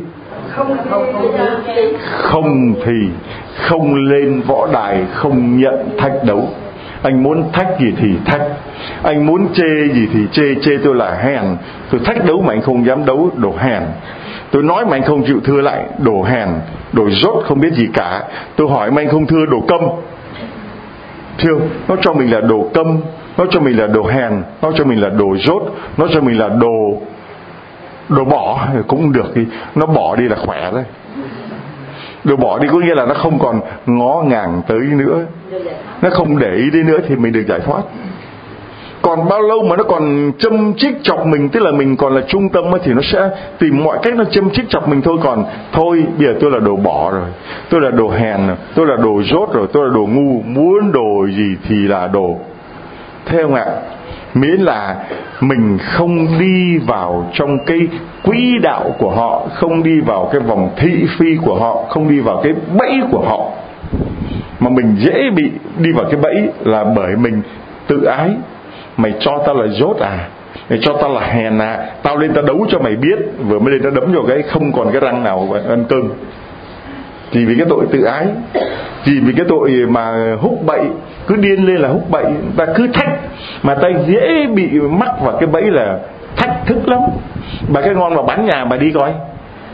[SPEAKER 2] Không thì không lên võ đài, không nhận thách đấu. Anh muốn thách gì thì thách, anh muốn chê gì thì chê. Chê tôi là hèn. Tôi thách đấu mà anh không dám đấu, đồ hèn. Tôi nói mà anh không chịu thưa lại, đồ hèn, đồ dốt không biết gì cả. Tôi hỏi mà anh không thưa, đồ câm. Thưa, nó cho mình là đồ câm, nó cho mình là đồ hèn, nó cho mình là đồ dốt, nó cho mình là đồ đồ bỏ cũng được đi. Nó bỏ đi là khỏe đấy. Đồ bỏ đi có nghĩa là nó không còn ngó ngàng tới nữa, nó không để ý đi nữa thì mình được giải thoát. Còn bao lâu mà nó còn châm chích chọc mình, tức là mình còn là trung tâm, thì nó sẽ tìm mọi cách nó châm chích chọc mình thôi. Còn thôi, bây giờ tôi là đồ bỏ rồi, tôi là đồ hèn rồi, tôi là đồ dốt rồi, tôi là đồ ngu, muốn đồ gì thì là đồ. Thế không ạ? Miễn là mình không đi vào trong cái quỹ đạo của họ, không đi vào cái vòng thị phi của họ, không đi vào cái bẫy của họ. Mà mình dễ bị đi vào cái bẫy là bởi mình tự ái. Mày cho tao là dốt à? Mày cho tao là hèn à? Tao lên tao đấu cho mày biết. Vừa mới lên tao đấm vào cái không còn cái răng nào ăn cơm. Chỉ vì cái tội tự ái, chỉ vì cái tội mà húc bậy, cứ điên lên là húc bậy. Ta cứ thách, mà ta dễ bị mắc vào cái bẫy là thách thức lắm. Bà cái ngon mà bán nhà bà đi coi.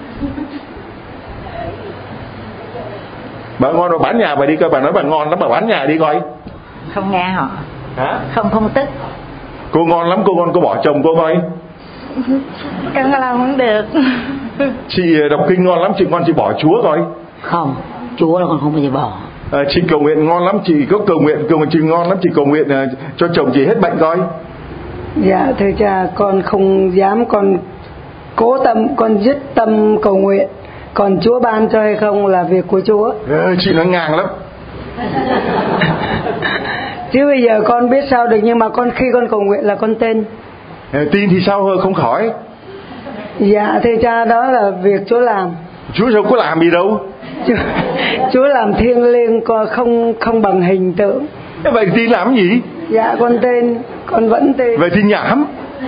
[SPEAKER 2] Bà ngon mà bán nhà bà đi coi. Bà nói bà ngon lắm, bà bán nhà đi coi.
[SPEAKER 8] Không nghe họ.
[SPEAKER 2] Hả?
[SPEAKER 8] Không không tức.
[SPEAKER 2] Cô ngon lắm, cô ngon, cô bỏ chồng cô coi.
[SPEAKER 5] Càng làm cũng được.
[SPEAKER 2] Chị đọc kinh ngon lắm, chị ngon chị bỏ Chúa coi.
[SPEAKER 4] Không, Chúa là con không bao giờ bỏ.
[SPEAKER 2] À, chị cầu nguyện ngon lắm, chị có cầu nguyện, cầu nguyện chị ngon lắm, chị cầu nguyện uh, cho chồng chị hết bệnh coi.
[SPEAKER 11] Dạ thưa cha, con không dám, con cố tâm, con dứt tâm cầu nguyện. Còn Chúa ban cho hay không là việc của Chúa.
[SPEAKER 2] À, chị nói ngang lắm.
[SPEAKER 11] Chứ bây giờ con biết sao được, nhưng mà con khi con cầu nguyện là con tin.
[SPEAKER 2] Tin thì sao không khỏi?
[SPEAKER 11] Dạ thưa cha, đó là việc Chúa làm.
[SPEAKER 2] Chúa đâu có làm gì đâu.
[SPEAKER 11] Chúa, Chúa làm thiêng liêng, không không bằng hình tượng.
[SPEAKER 2] Vậy tin làm gì?
[SPEAKER 11] Dạ con tin, con vẫn tin.
[SPEAKER 2] Vậy thì nhảm.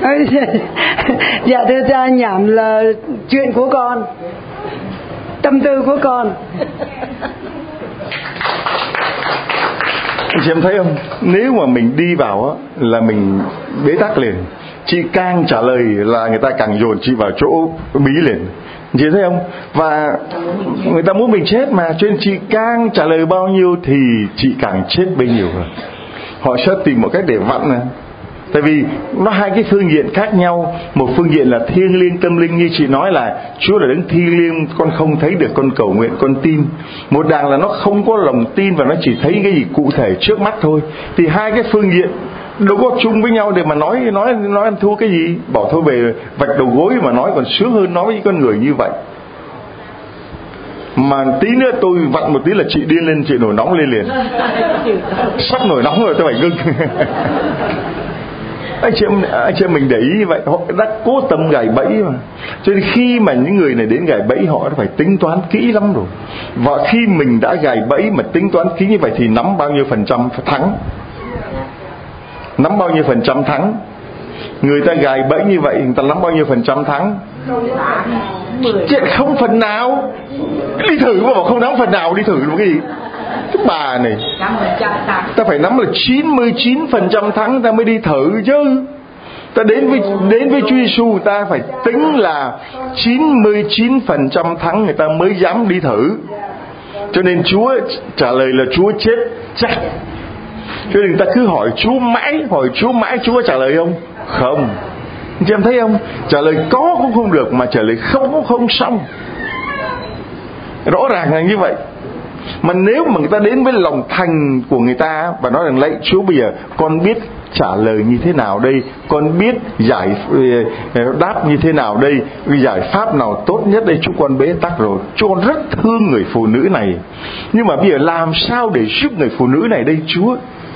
[SPEAKER 11] Dạ thưa cha, nhảm là chuyện của con, tâm tư của con.
[SPEAKER 2] Chị em thấy không? Nếu mà mình đi vào á, là mình bế tắc liền. Chị càng trả lời là người ta càng dồn chị vào chỗ bí liền. Chị thấy không? Và người ta muốn mình chết mà, cho nên chị càng trả lời bao nhiêu thì chị càng chết bấy nhiêu rồi. Họ sẽ tìm một cách để vặn nè. Tại vì nó hai cái phương diện khác nhau. Một phương diện là thiêng liêng tâm linh, như chị nói là Chúa là đấng thiêng liêng, con không thấy được, con cầu nguyện, con tin. Một đằng là nó không có lòng tin và nó chỉ thấy cái gì cụ thể trước mắt thôi. Thì hai cái phương diện đâu có chung với nhau để mà nói nói nói ăn thua cái gì. Bỏ thôi về vạch đầu gối mà nói còn sướng hơn nói với con người như vậy. Mà tí nữa tôi vặn một tí là chị điên lên, chị nổi nóng lên liền. Sắp nổi nóng rồi, tôi phải ngưng. Anh chị em, anh chị em mình để ý như vậy, họ đã cố tâm gài bẫy mà. Cho nên khi mà những người này đến gài bẫy, họ đã phải tính toán kỹ lắm rồi. Và khi mình đã gài bẫy mà tính toán kỹ như vậy thì nắm bao nhiêu phần trăm thắng? Nắm bao nhiêu phần trăm thắng? Người ta gài bẫy như vậy, người ta nắm bao nhiêu phần trăm thắng? Chuyện không phần nào. Đi thử mà bảo không nắm phần nào, đi thử một cái gì? Cái bà này, ta phải nắm là chín mươi chín phần trăm thắng ta mới đi thử chứ. Ta đến với đến với Chúa Giêsu, ta phải tính là chín mươi chín phần trăm thắng người ta mới dám đi thử. Cho nên Chúa trả lời là Chúa chết chắc. Cho nên người ta cứ hỏi Chúa mãi, hỏi Chúa mãi, Chúa có trả lời không? Không. Chị em thấy không? Trả lời có cũng không được, mà trả lời không cũng không xong. Rõ ràng là như vậy. Mà nếu mà người ta đến với lòng thành của người ta và nói rằng lạy Chúa, bây giờ con biết trả lời như thế nào đây, con biết giải đáp như thế nào đây, giải pháp nào tốt nhất đây, Chúa con bế tắc rồi, Chúa con rất thương người phụ nữ này, nhưng mà bây giờ làm sao để giúp người phụ nữ này đây Chúa?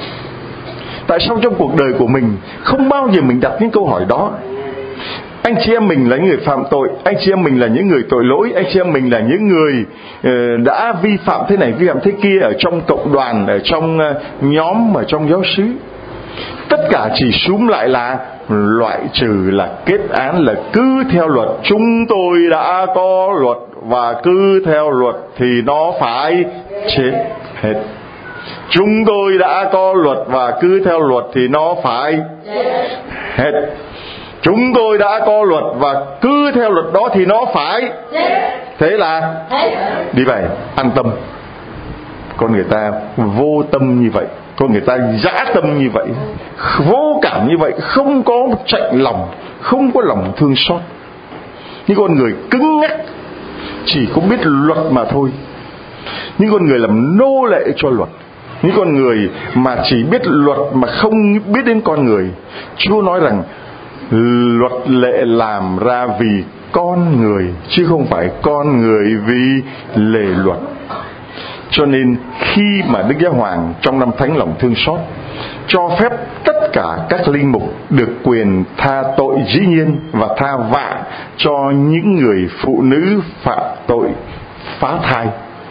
[SPEAKER 2] Tại sao trong cuộc đời của mình không bao giờ mình đặt những câu hỏi đó? Anh chị em mình là những người phạm tội, anh chị em mình là những người tội lỗi, anh chị em mình là những người uh, đã vi phạm thế này, vi phạm thế kia ở trong cộng đoàn, ở trong uh, nhóm, ở trong giáo xứ. Tất cả chỉ súm lại là loại trừ, là kết án, là cứ theo luật. Chúng tôi đã có luật và cứ theo luật thì nó phải chết hết. Chúng tôi đã có luật và cứ theo luật thì nó phải hết. Chúng tôi đã có luật và cứ theo luật đó thì nó phải. Thế là đi về an tâm. Con người ta vô tâm như vậy, con người ta dã tâm như vậy, vô cảm như vậy, không có chạnh lòng, không có lòng thương xót. Những con người cứng ngắc, chỉ có biết luật mà thôi. Những con người làm nô lệ cho luật, những con người mà chỉ biết luật mà không biết đến con người. Chúa nói rằng luật lệ làm ra vì con người, chứ không phải con người vì lệ luật. Cho nên khi mà Đức Giáo Hoàng trong năm thánh lòng thương xót cho phép tất cả các linh mục được quyền tha tội dĩ nhiên và tha vạ cho những người phụ nữ phạm tội phá thai,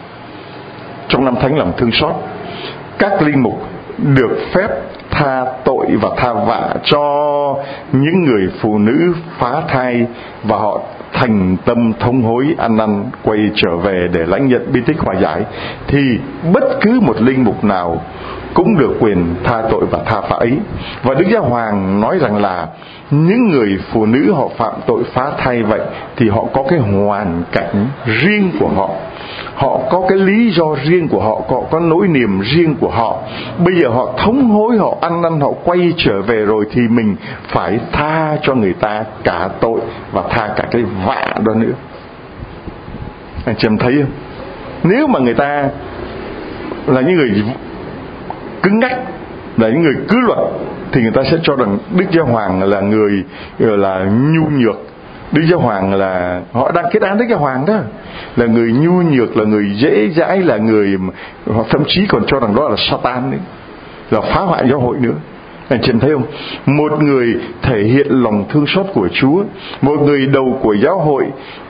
[SPEAKER 2] trong năm thánh lòng thương xót, các linh mục được phép tha tội và tha vạ cho những người phụ nữ phá thai, và họ thành tâm thống hối ăn năn quay trở về để lãnh nhận bi tích hòa giải, thì bất cứ một linh mục nào cũng được quyền tha tội và tha phá ấy. Và Đức Giáo Hoàng nói rằng là những người phụ nữ họ phạm tội phá thai vậy thì họ có cái hoàn cảnh riêng của họ, họ có cái lý do riêng của họ, họ có nỗi niềm riêng của họ. Bây giờ họ thống hối, họ ăn năn, họ quay trở về rồi thì mình phải tha cho người ta cả tội và tha cả cái vạ đó nữa. Anh chị em thấy không? Nếu mà người ta là những người cứng ngắc, là những người cứ luật, thì người ta sẽ cho rằng Đức Giáo Hoàng là người là nhu nhược, Đức Giáo Hoàng là họ đang kết án Đức Giáo Hoàng đó, là người nhu nhược, là người dễ dãi, là người họ thậm chí còn cho rằng đó là Satan đấy, là phá hoại giáo hội nữa. Anh chị thấy không? Một người thể hiện lòng thương xót của Chúa, một người đầu của giáo hội,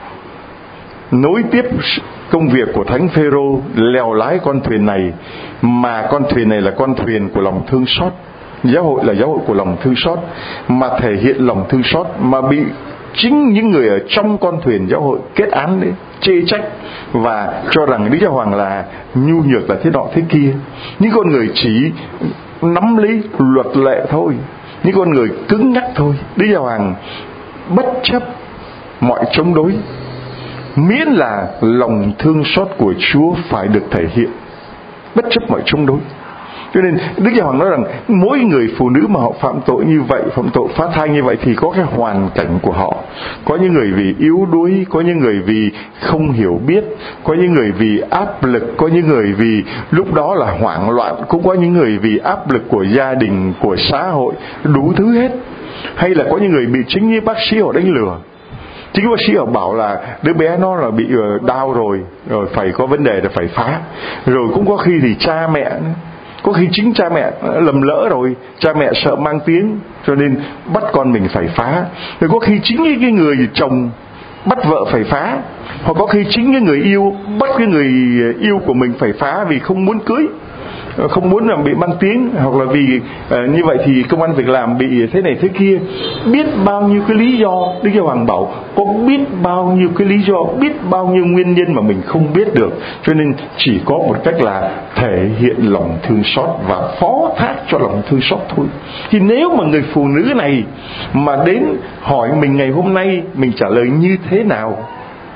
[SPEAKER 2] nối tiếp công việc của Thánh Phêrô, lèo lái con thuyền này, mà con thuyền này là con thuyền của lòng thương xót. Giáo hội là giáo hội của lòng thương xót, mà thể hiện lòng thương xót, mà bị chính những người ở trong con thuyền giáo hội kết án đấy, chê trách và cho rằng Đức Giáo Hoàng là nhu nhược, là thế nọ thế kia. Những con người chỉ nắm lấy luật lệ thôi, những con người cứng nhắc thôi. Đức Giáo Hoàng bất chấp mọi chống đối, miễn là lòng thương xót của Chúa phải được thể hiện, bất chấp mọi chống đối. Cho nên Đức Giáo Hoàng nói rằng mỗi người phụ nữ mà họ phạm tội như vậy, phạm tội phá thai như vậy, thì có cái hoàn cảnh của họ. Có những người vì yếu đuối, có những người vì không hiểu biết, có những người vì áp lực, có những người vì lúc đó là hoảng loạn, cũng có những người vì áp lực của gia đình, của xã hội, đủ thứ hết. Hay là có những người bị chính như bác sĩ họ đánh lừa. Chính bác sĩ họ bảo là đứa bé nó là bị đau rồi, rồi phải có vấn đề là phải phá. Rồi cũng có khi thì cha mẹ nữa. Có khi chính cha mẹ lầm lỡ rồi, cha mẹ sợ mang tiếng cho nên bắt con mình phải phá. Rồi có khi chính cái người chồng bắt vợ phải phá, hoặc có khi chính cái người yêu bắt cái người yêu của mình phải phá vì không muốn cưới, không muốn là bị mang tiếng, hoặc là vì uh, như vậy thì công ăn việc làm bị thế này thế kia. Biết bao nhiêu cái lý do. Đức Giáo Hoàng bảo có biết bao nhiêu cái lý do, biết bao nhiêu nguyên nhân mà mình không biết được. Cho nên chỉ có một cách là thể hiện lòng thương xót và phó thác cho lòng thương xót thôi. Thì nếu mà người phụ nữ này mà đến hỏi mình ngày hôm nay, mình trả lời như thế nào?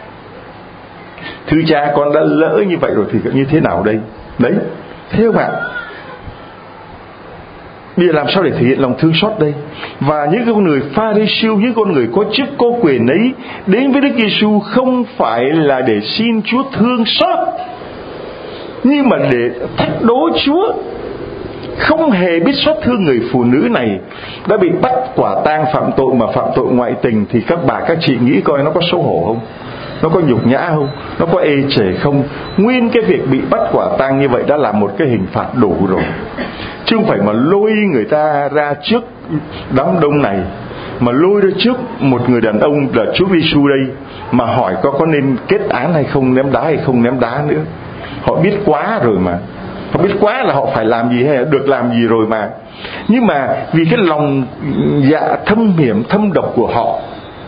[SPEAKER 2] Thưa cha, con đã lỡ như vậy rồi thì như thế nào đây? Đấy, thế không ạ? Bây giờ làm sao để thể hiện lòng thương xót đây? Và những con người Pha-ri-siêu, những con người có chức có quyền ấy, đến với Đức Giêsu không phải là để xin Chúa thương xót, nhưng mà để thách đố Chúa. Không hề biết xót thương người phụ nữ này đã bị bắt quả tang phạm tội, mà phạm tội ngoại tình. Thì các bà các chị nghĩ coi nó có xấu hổ không? Nó có nhục nhã không? Nó có ê chề không? Nguyên cái việc bị bắt quả tang như vậy đã là một cái hình phạt đủ rồi, chứ không phải mà lôi người ta ra trước đám đông này, mà lôi ra trước một người đàn ông là Chúa Giêsu đây, mà hỏi có có nên kết án hay không, ném đá hay không ném đá nữa. Họ biết quá rồi mà, họ biết quá là họ phải làm gì hay là được làm gì rồi mà. Nhưng mà vì cái lòng dạ thâm hiểm thâm độc của họ,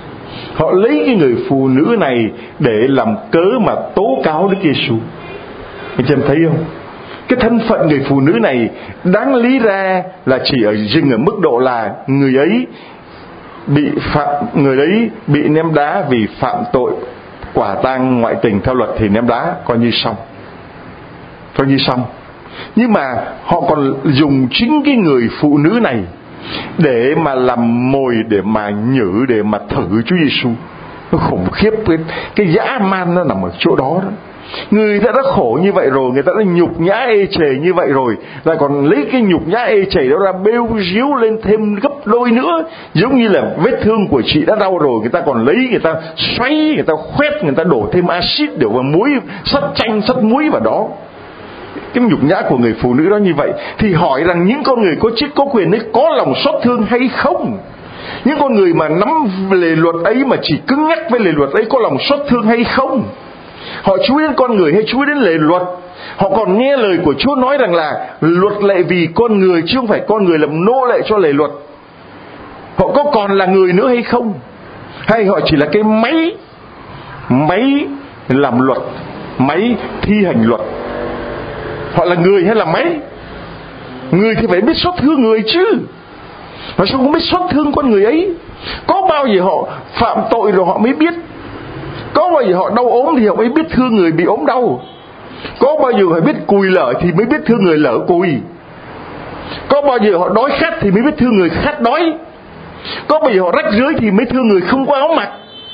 [SPEAKER 2] họ lấy cái người phụ nữ này để làm cớ mà tố cáo Đức Giêsu. Anh chị em thấy không? Cái thân phận người phụ nữ này đáng lý ra là chỉ ở dừng ở mức độ là người ấy bị phạm, người ấy bị ném đá vì phạm tội quả tang ngoại tình theo luật thì ném đá coi như xong, coi như xong. Nhưng mà họ còn dùng chính cái người phụ nữ này để mà làm mồi, để mà nhử, để mà thử Chúa Giêsu. Nó khủng khiếp, cái, cái dã man nó nằm ở chỗ đó đó. Người ta đã khổ như vậy rồi, người ta đã nhục nhã ê chề như vậy rồi, lại còn lấy cái nhục nhã ê chề đó ra bêu ríu lên thêm gấp đôi nữa. Giống như là vết thương của chị đã đau rồi, người ta còn lấy, người ta xoay, người ta khoét, người ta đổ thêm axit để vào muối, sắt chanh, sắt muối vào đó. Cái nhục nhã của người phụ nữ đó như vậy. Thì hỏi rằng những con người có chức có quyền ấy có lòng xót thương hay không? Những con người mà nắm lề luật ấy mà chỉ cứng nhắc với lề luật ấy có lòng xót thương hay không? Họ chú ý đến con người hay chú ý đến lề luật? Họ còn nghe lời của Chúa nói rằng là luật lệ vì con người, chứ không phải con người làm nô lệ cho lề luật. Họ có còn là người nữa hay không? Hay họ chỉ là cái máy Máy làm luật, máy thi hành luật? Họ là người hay là máy? Người thì phải biết xót thương người chứ, mà sao không biết xót thương con người ấy? Có bao giờ họ phạm tội rồi họ mới biết? Có bao giờ họ đau ốm thì họ mới biết thương người bị ốm đau? Có bao giờ họ biết cùi lở thì mới biết thương người lở cùi? Có bao giờ họ đói khát thì mới biết thương người khát đói? Có bao giờ họ rách rưới thì mới thương người không có áo mặc?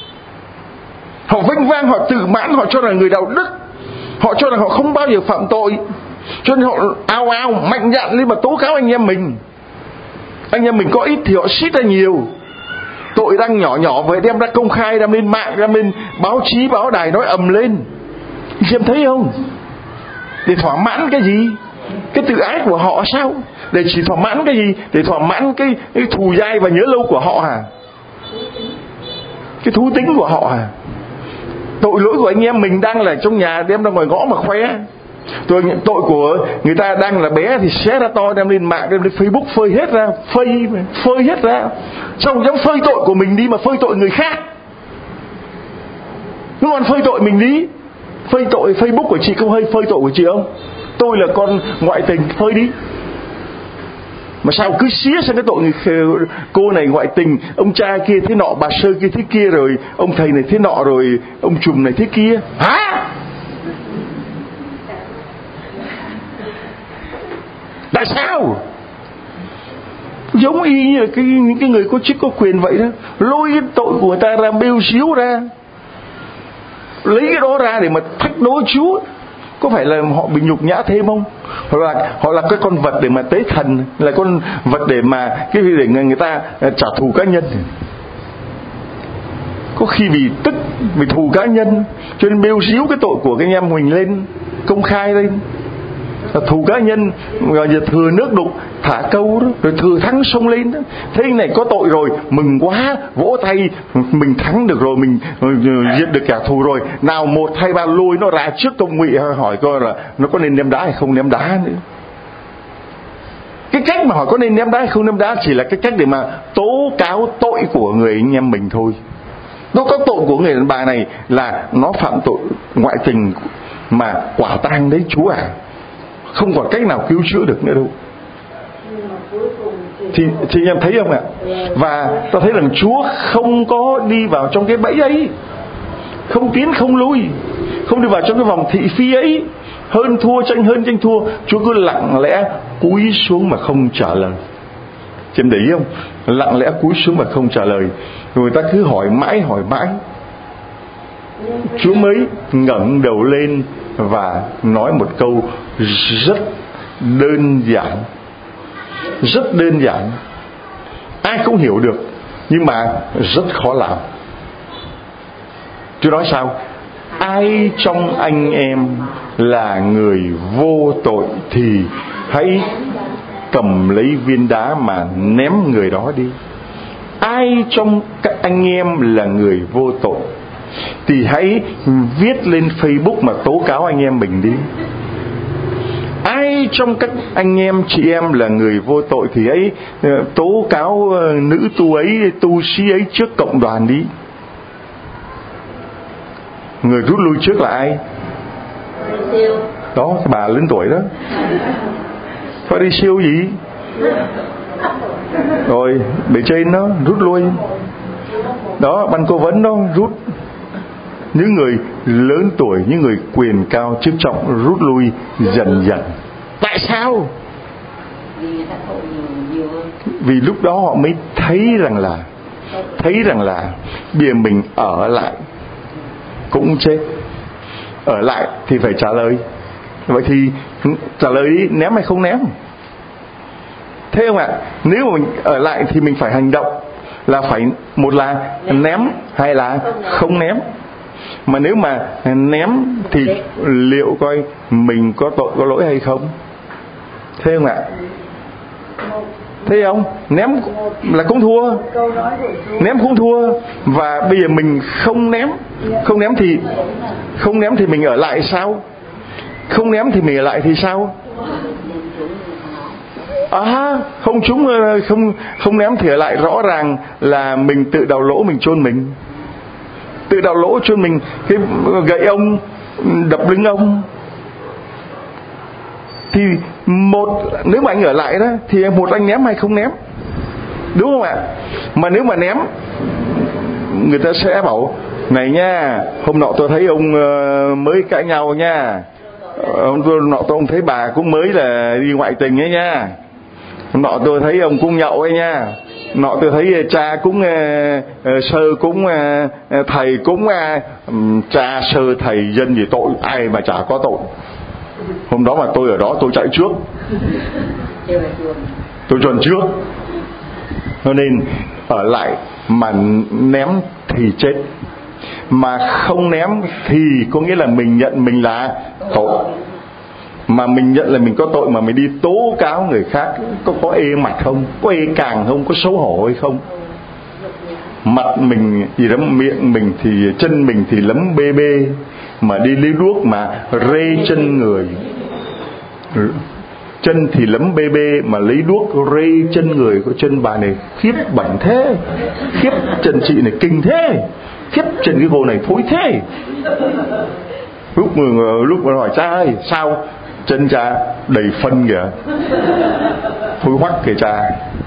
[SPEAKER 2] Họ vênh vang, họ tự mãn, họ cho là người đạo đức, họ cho rằng họ không bao giờ phạm tội, cho nên họ ao ao mạnh dạn lên mà tố cáo anh em mình. Anh em mình có ít thì họ xít ra nhiều. Tội tội đang nhỏ nhỏ vậy đem ra công khai, đem lên mạng, đem lên báo chí báo đài nói ầm lên. Anh chị em thấy không? Để thỏa mãn cái gì? Cái tự ái của họ sao? Để chỉ thỏa mãn cái gì? Để thỏa mãn cái, cái thù dai và nhớ lâu của họ hả? Cái thú tính của họ hả? Tội lỗi của anh em mình đang là trong nhà đem ra ngoài ngõ mà khoe. Tội, tội của người ta đang là bé thì xé ra to, đem lên mạng, đem lên Facebook phơi hết ra, phơi phơi hết ra. Sao không dám phơi tội của mình đi mà phơi tội người khác? Đúng không? Phơi tội mình đi. Phơi tội Facebook của chị không hơi phơi tội của chị không? Tôi là con ngoại tình, phơi đi. Mà sao cứ xía sang cái tội người, cô này ngoại tình, ông cha kia thế nọ, bà sơ kia thế kia, rồi ông thầy này thế nọ, rồi ông trùm này thế kia. Hả? Tại sao? Giống y như là cái, những cái người có chức có quyền vậy đó. Lôi cái tội của người ta ra, bêu xíu ra, lấy cái đó ra để mà thách đố Chúa. Có phải là họ bị nhục nhã thêm không? Hoặc là họ là cái con vật để mà tế thần, là con vật để mà cái để người ta trả thù cá nhân. Có khi vì tức, vì thù cá nhân cho nên bêu xíu cái tội của cái anh em mình lên, công khai lên. Thù cá nhân, rồi giờ thừa nước đục thả câu đó, rồi thừa thắng xông lên đó. Thế này có tội rồi, mừng quá, vỗ tay, mình thắng được rồi, mình diệt được kẻ thù rồi. Nào một hai ba lôi nó ra trước công nghị, hỏi coi là nó có nên ném đá hay không ném đá nữa. Cái cách mà hỏi có nên ném đá hay không ném đá chỉ là cái cách để mà tố cáo tội của người anh em mình thôi. Tố cáo tội của người đàn bà này là nó phạm tội ngoại tình mà quả tang đấy Chúa à. Không còn cách nào cứu chữa được nữa đâu. Thì, thì em thấy không ạ? Và ta thấy rằng Chúa không có đi vào trong cái bẫy ấy, không tiến không lui, không đi vào trong cái vòng thị phi ấy, hơn thua tranh hơn tranh thua. Chúa cứ lặng lẽ cúi xuống mà không trả lời. Chị em để ý không? Lặng lẽ cúi xuống mà không trả lời. Người ta cứ hỏi mãi hỏi mãi, Chúa mới ngẩng đầu lên và nói một câu rất đơn giản, rất đơn giản, ai cũng hiểu được, nhưng mà rất khó làm. Chúa nói sao? Ai trong anh em là người vô tội thì hãy cầm lấy viên đá mà ném người đó đi. Ai trong các anh em là người vô tội thì hãy viết lên Facebook mà tố cáo anh em mình đi. Ai trong các anh em chị em là người vô tội thì hãy tố cáo nữ tu ấy, tu sĩ ấy trước cộng đoàn đi. Người rút lui trước là ai? Đó, cái bà lớn tuổi đó. Phải đi siêu gì? Rồi bề trên nó rút lui. Đó, ban cố vấn đó rút. Những người lớn tuổi, những người quyền cao chức trọng rút lui dần dần. Tại sao? Vì lúc đó họ mới thấy rằng là Thấy rằng là bây giờ mình ở lại cũng chết, ở lại thì phải trả lời. Vậy thì trả lời đi, ném hay không ném? Thế không ạ? Nếu mà mình ở lại thì mình phải hành động, là phải một là ném hay là không ném. Mà nếu mà ném thì liệu coi mình có tội có lỗi hay không? Thế không ạ? Thế không? Ném là cũng thua, ném cũng thua. Và bây giờ mình không ném, không ném thì không ném thì mình ở lại sao? Không ném thì mình ở lại thì sao? À, không trúng, không không ném thì ở lại, rõ ràng là mình tự đào lỗ mình chôn mình, tự đào lỗ chôn mình. Cái gậy ông đập lưng ông. Thì một, nếu mà anh ở lại đó thì một anh ném hay không ném, đúng không ạ? Mà nếu mà ném, người ta sẽ bảo này nha, hôm nọ tôi thấy ông mới cãi nhau nha, hôm nọ tôi thấy bà cũng mới là đi ngoại tình ấy nha, hôm nọ tôi thấy ông cũng nhậu ấy nha, nọ tôi thấy cha cũng uh, sơ cũng uh, thầy cũng uh, cha sơ thầy dân gì tội, ai mà chả có tội. Hôm đó mà tôi ở đó tôi chạy trước, tôi chuẩn trước. Cho nên ở lại mà ném thì chết, mà không ném thì có nghĩa là mình nhận mình là tội. Mà mình nhận là mình có tội mà mình đi tố cáo người khác, có có ê mặt không, có ê càng không, có xấu hổ hay không? Mặt mình gì đó, miệng mình thì chân mình thì lấm bê bê, mà đi lấy đuốc mà rê chân người. Chân thì lấm bê bê mà lấy đuốc rê chân người. Có chân bà này khiếp bẩn thế, khiếp chân chị này kinh thế, khiếp chân cái cô này thối thế. Lúc người lúc mà hỏi cha ơi sao chân cha đầy phân kìa, thối hoắc kìa cha.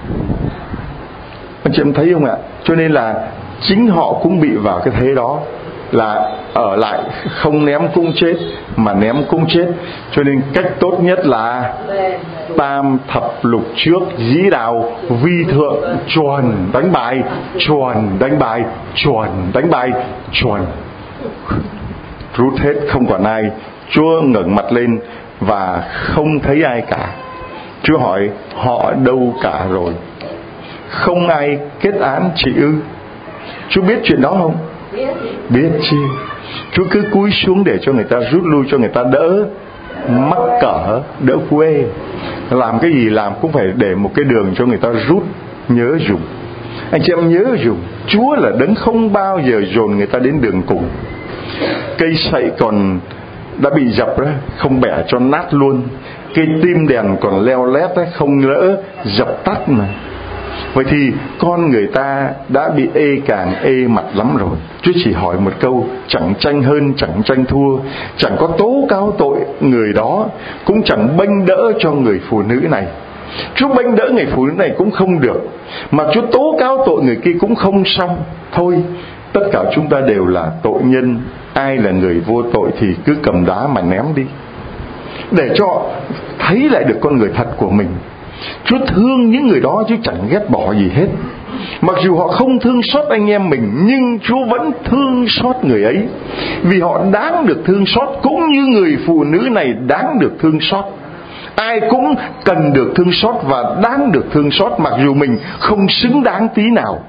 [SPEAKER 2] Anh chị em thấy không ạ? Cho nên là chính họ cũng bị vào cái thế đó, là ở lại không ném cũng chết, mà ném cũng chết. Cho nên cách tốt nhất là tam thập lục trước, dĩ đạo vi thượng, chuẩn đánh bài, chuẩn đánh bài, chuẩn đánh bài, chuẩn. Rút hết không còn ai. Chúa ngẩng mặt lên và không thấy ai cả. Chúa hỏi họ đâu cả rồi? Không ai kết án chị ư? Chúa biết chuyện đó không? Biết chi. Chúa cứ cúi xuống để cho người ta rút lui, cho người ta đỡ mắc cỡ, đỡ quê. Làm cái gì làm cũng phải để một cái đường cho người ta rút. Nhớ dùng. Anh chị em nhớ dùng, Chúa là đấng không bao giờ dồn người ta đến đường cùng. Cây sậy còn đã bị dập đó, không bẻ cho nát luôn. Cây tim đèn còn leo lét đó, không lỡ dập tắt mà. Vậy thì con người ta đã bị ê càng ê mặt lắm rồi. Chúa chỉ hỏi một câu, chẳng tranh hơn chẳng tranh thua, chẳng có tố cáo tội người đó, cũng chẳng bênh đỡ cho người phụ nữ này. Chúa bênh đỡ người phụ nữ này cũng không được, mà Chúa tố cáo tội người kia cũng không xong. Thôi, tất cả chúng ta đều là tội nhân. Ai là người vô tội thì cứ cầm đá mà ném đi, để cho thấy lại được con người thật của mình. Chúa thương những người đó chứ chẳng ghét bỏ gì hết. Mặc dù họ không thương xót anh em mình, nhưng Chúa vẫn thương xót người ấy, vì họ đáng được thương xót, cũng như người phụ nữ này đáng được thương xót. Ai cũng cần được thương xót và đáng được thương xót, mặc dù mình không xứng đáng tí nào.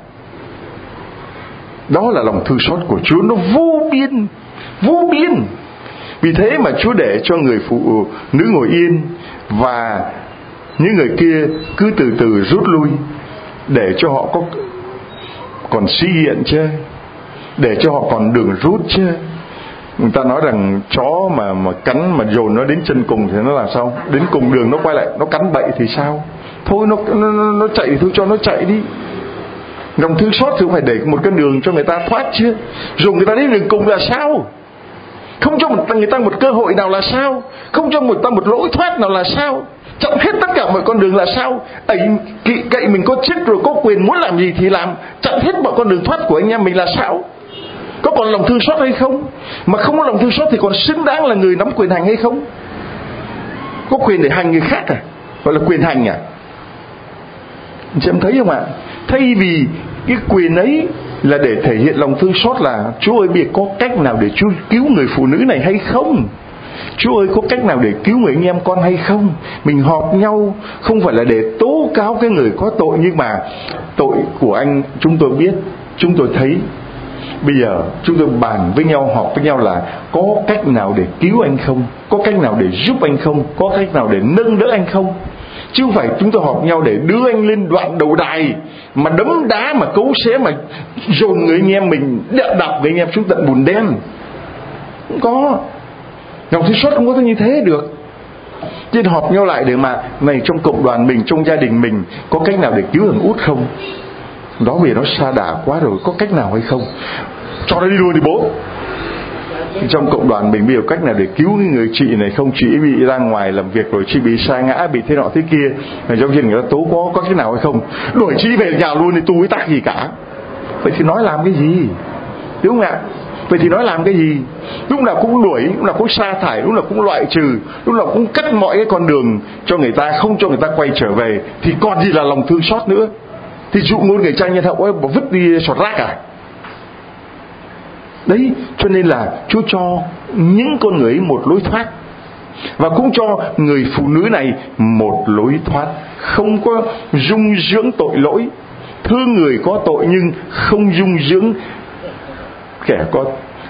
[SPEAKER 2] Đó là lòng thương xót của Chúa, nó vô biên, vô biên. Vì thế mà Chúa để cho người phụ nữ ngồi yên, và những người kia cứ từ từ rút lui, để cho họ có còn sĩ diện chứ, để cho họ còn đường rút chứ. Người ta nói rằng chó mà mà cắn mà dồn nó đến chân cùng thì nó làm sao? Đến cùng đường nó quay lại nó cắn bậy thì sao? Thôi nó nó, nó chạy thì thôi cho nó chạy đi. Lòng thương xót thì phải để một con đường cho người ta thoát chứ. Dùng người ta đến đường cùng là sao? Không cho một, người ta một cơ hội nào là sao? Không cho người ta một lối thoát nào là sao? Chặn hết tất cả mọi con đường là sao? Ấy kỵ cậy mình có chức rồi, có quyền muốn làm gì thì làm, chặn hết mọi con đường thoát của anh em mình là sao? Có còn lòng thương xót hay không? Mà không có lòng thương xót thì còn xứng đáng là người nắm quyền hành hay không? Có quyền để hành người khác à? Gọi là quyền hành à? Chị em thấy không ạ? Thay vì cái quyền ấy là để thể hiện lòng thương xót, là Chúa ơi biết có cách nào để Chúa cứu người phụ nữ này hay không? Chúa ơi có cách nào để cứu người anh em con hay không? Mình họp nhau không phải là để tố cáo cái người có tội, nhưng mà tội của anh chúng tôi biết, chúng tôi thấy. Bây giờ chúng tôi bàn với nhau, họp với nhau là có cách nào để cứu anh không? Có cách nào để giúp anh không? Có cách nào để nâng đỡ anh không? Chứ không phải chúng tôi họp nhau để đưa anh lên đoạn đầu đài mà đấm đá, mà cấu xé, mà dồn người anh em mình, đạp người anh em xuống tận bùn đen. Không có. Lòng thương xót không có như thế được. Nên họp nhau lại để mà này, trong cộng đoàn mình, trong gia đình mình, có cách nào để cứu thằng út không? Đó vì nó sa đà quá rồi, có cách nào hay không? Cho nó đi luôn đi bố. Trong cộng đoàn mình bây giờ cách nào để cứu cái người chị này không? Chị bị ra ngoài làm việc rồi, chị bị sa ngã, bị thế nọ thế kia, rồi trong gia đình người ta tố có có cách nào hay không? Đuổi chị về nhà luôn thì tu với tác gì cả. Vậy thì nói làm cái gì? Đúng không ạ? Vậy thì nói làm cái gì? Lúc nào cũng đuổi, lúc nào cũng sa thải, lúc nào cũng loại trừ, lúc nào cũng cắt mọi cái con đường cho người ta, không cho người ta quay trở về, thì còn gì là lòng thương xót nữa? Thì dụ ngôn người cha nhân hậu ấy, bỏ vứt đi sọt rác à? Đấy, cho nên là Chúa cho những con người ấy một lối thoát, và cũng cho người phụ nữ này một lối thoát, không có dung dưỡng tội lỗi. thương người có tội nhưng không dung dưỡng kẻ có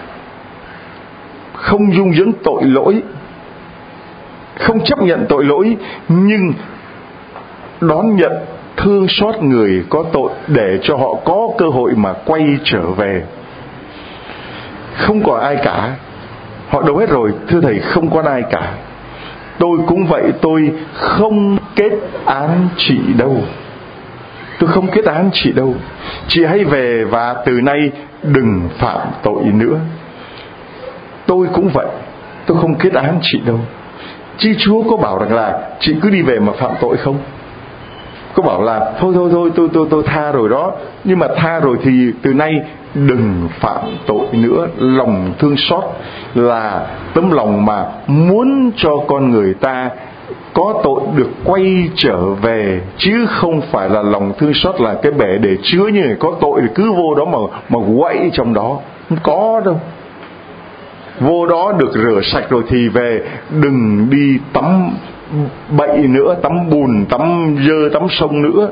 [SPEAKER 2] không dung dưỡng tội lỗi, không chấp nhận tội lỗi, nhưng đón nhận thương xót người có tội để cho họ có cơ hội mà quay trở về. Không có ai cả, họ đâu hết rồi. Thưa Thầy, không có ai cả. Tôi cũng vậy, tôi không kết án chị đâu. Tôi không kết án chị đâu. Chị hãy về và từ nay đừng phạm tội nữa. Tôi cũng vậy, tôi không kết án chị đâu. Chứ Chúa có bảo rằng là chị cứ đi về mà phạm tội không? Có bảo là thôi thôi thôi tôi tôi tôi tha rồi đó, nhưng mà tha rồi thì từ nay đừng phạm tội nữa. Lòng thương xót là tấm lòng mà muốn cho con người ta có tội được quay trở về, chứ không phải là lòng thương xót là cái bể để chứa như người có tội thì cứ vô đó mà mà quậy trong đó. Không có đâu. Vô đó được rửa sạch rồi thì về, đừng đi tắm bậy nữa, tắm bùn, tắm dơ, tắm sông nữa.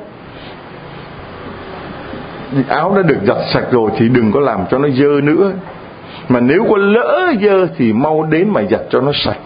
[SPEAKER 2] Áo đã được giặt sạch rồi thì đừng có làm cho nó dơ nữa. Mà nếu có lỡ dơ thì mau đến mà giặt cho nó sạch.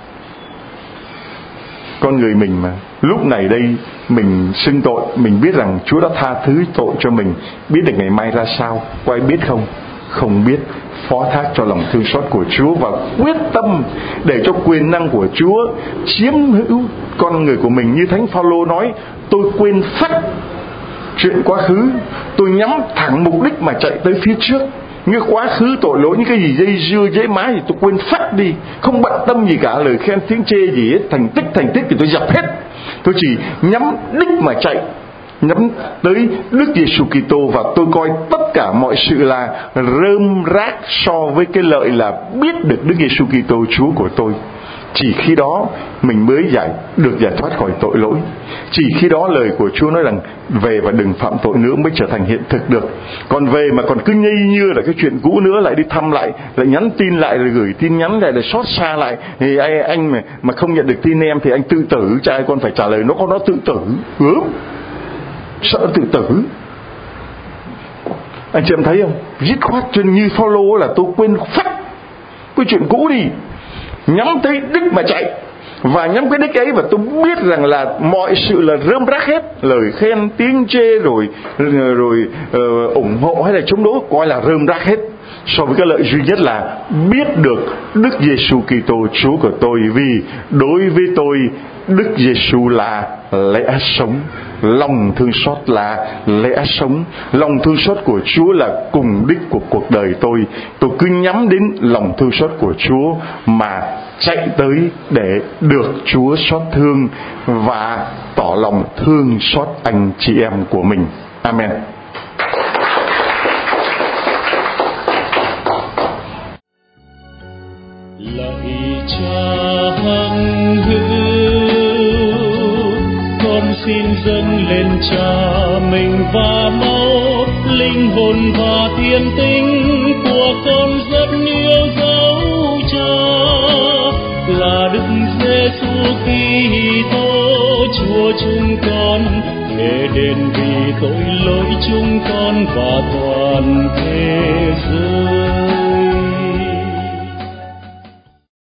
[SPEAKER 2] Con người mình mà, lúc này đây mình xưng tội, mình biết rằng Chúa đã tha thứ tội cho mình, biết được ngày mai ra sao, có ai biết không? Không biết. Phó thác cho lòng thương xót của Chúa và quyết tâm để cho quyền năng của Chúa chiếm hữu con người của mình. Như Thánh Phaolô nói, tôi quên phắt chuyện quá khứ, tôi nhắm thẳng mục đích mà chạy tới phía trước. Như quá khứ tội lỗi, những cái gì dây dưa dễ má thì tôi quên phắt đi, không bận tâm gì cả, lời khen tiếng chê gì hết, thành tích thành tích thì tôi dập hết. Tôi chỉ nhắm đích mà chạy, nhắm tới Đức Giêsu Kitô, và tôi coi tất cả mọi sự là rơm rác so với cái lợi là biết được Đức Giêsu Kitô Chúa của tôi. Chỉ khi đó mình mới giải được giải thoát khỏi tội lỗi. Chỉ khi đó lời của Chúa nói rằng về và đừng phạm tội nữa mới trở thành hiện thực được. Còn về mà còn cứ nhây như là cái chuyện cũ nữa, lại đi thăm lại, lại nhắn tin lại, rồi gửi tin nhắn lại, rồi xót xa lại, thì anh, anh mà, mà không nhận được tin em thì anh tự tử, cha con phải trả lời nó, con nó tự tử. Ừ, sợ tự tử. Anh chị em thấy không? Dứt khoát chân như Phaolô là tôi quên phắt cái chuyện cũ đi, nhắm tới đích mà chạy. Và nhắm cái đích ấy, và tôi biết rằng là mọi sự là rơm rác hết, lời khen tiếng chê rồi rồi, rồi uh, ủng hộ hay là chống đối coi là rơm rác hết, so với cái lợi duy nhất là biết được Đức Giêsu Kitô Chúa của tôi. Vì đối với tôi Đức Giêsu là lẽ sống, lòng thương xót là lẽ sống, lòng thương xót của Chúa là cùng đích của cuộc đời tôi. Tôi cứ nhắm đến lòng thương xót của Chúa mà chạy tới để được Chúa xót thương và tỏ lòng thương xót anh chị em của mình. Amen.
[SPEAKER 1] Lạy Cha hằng hữu, con xin dâng lên Cha mình và máu, linh hồn và thiên tính của con rất yêu dấu Cha là Đức Giêsu Kitô Chúa chúng con, để đền vì tội lỗi chúng con và toàn thế giới.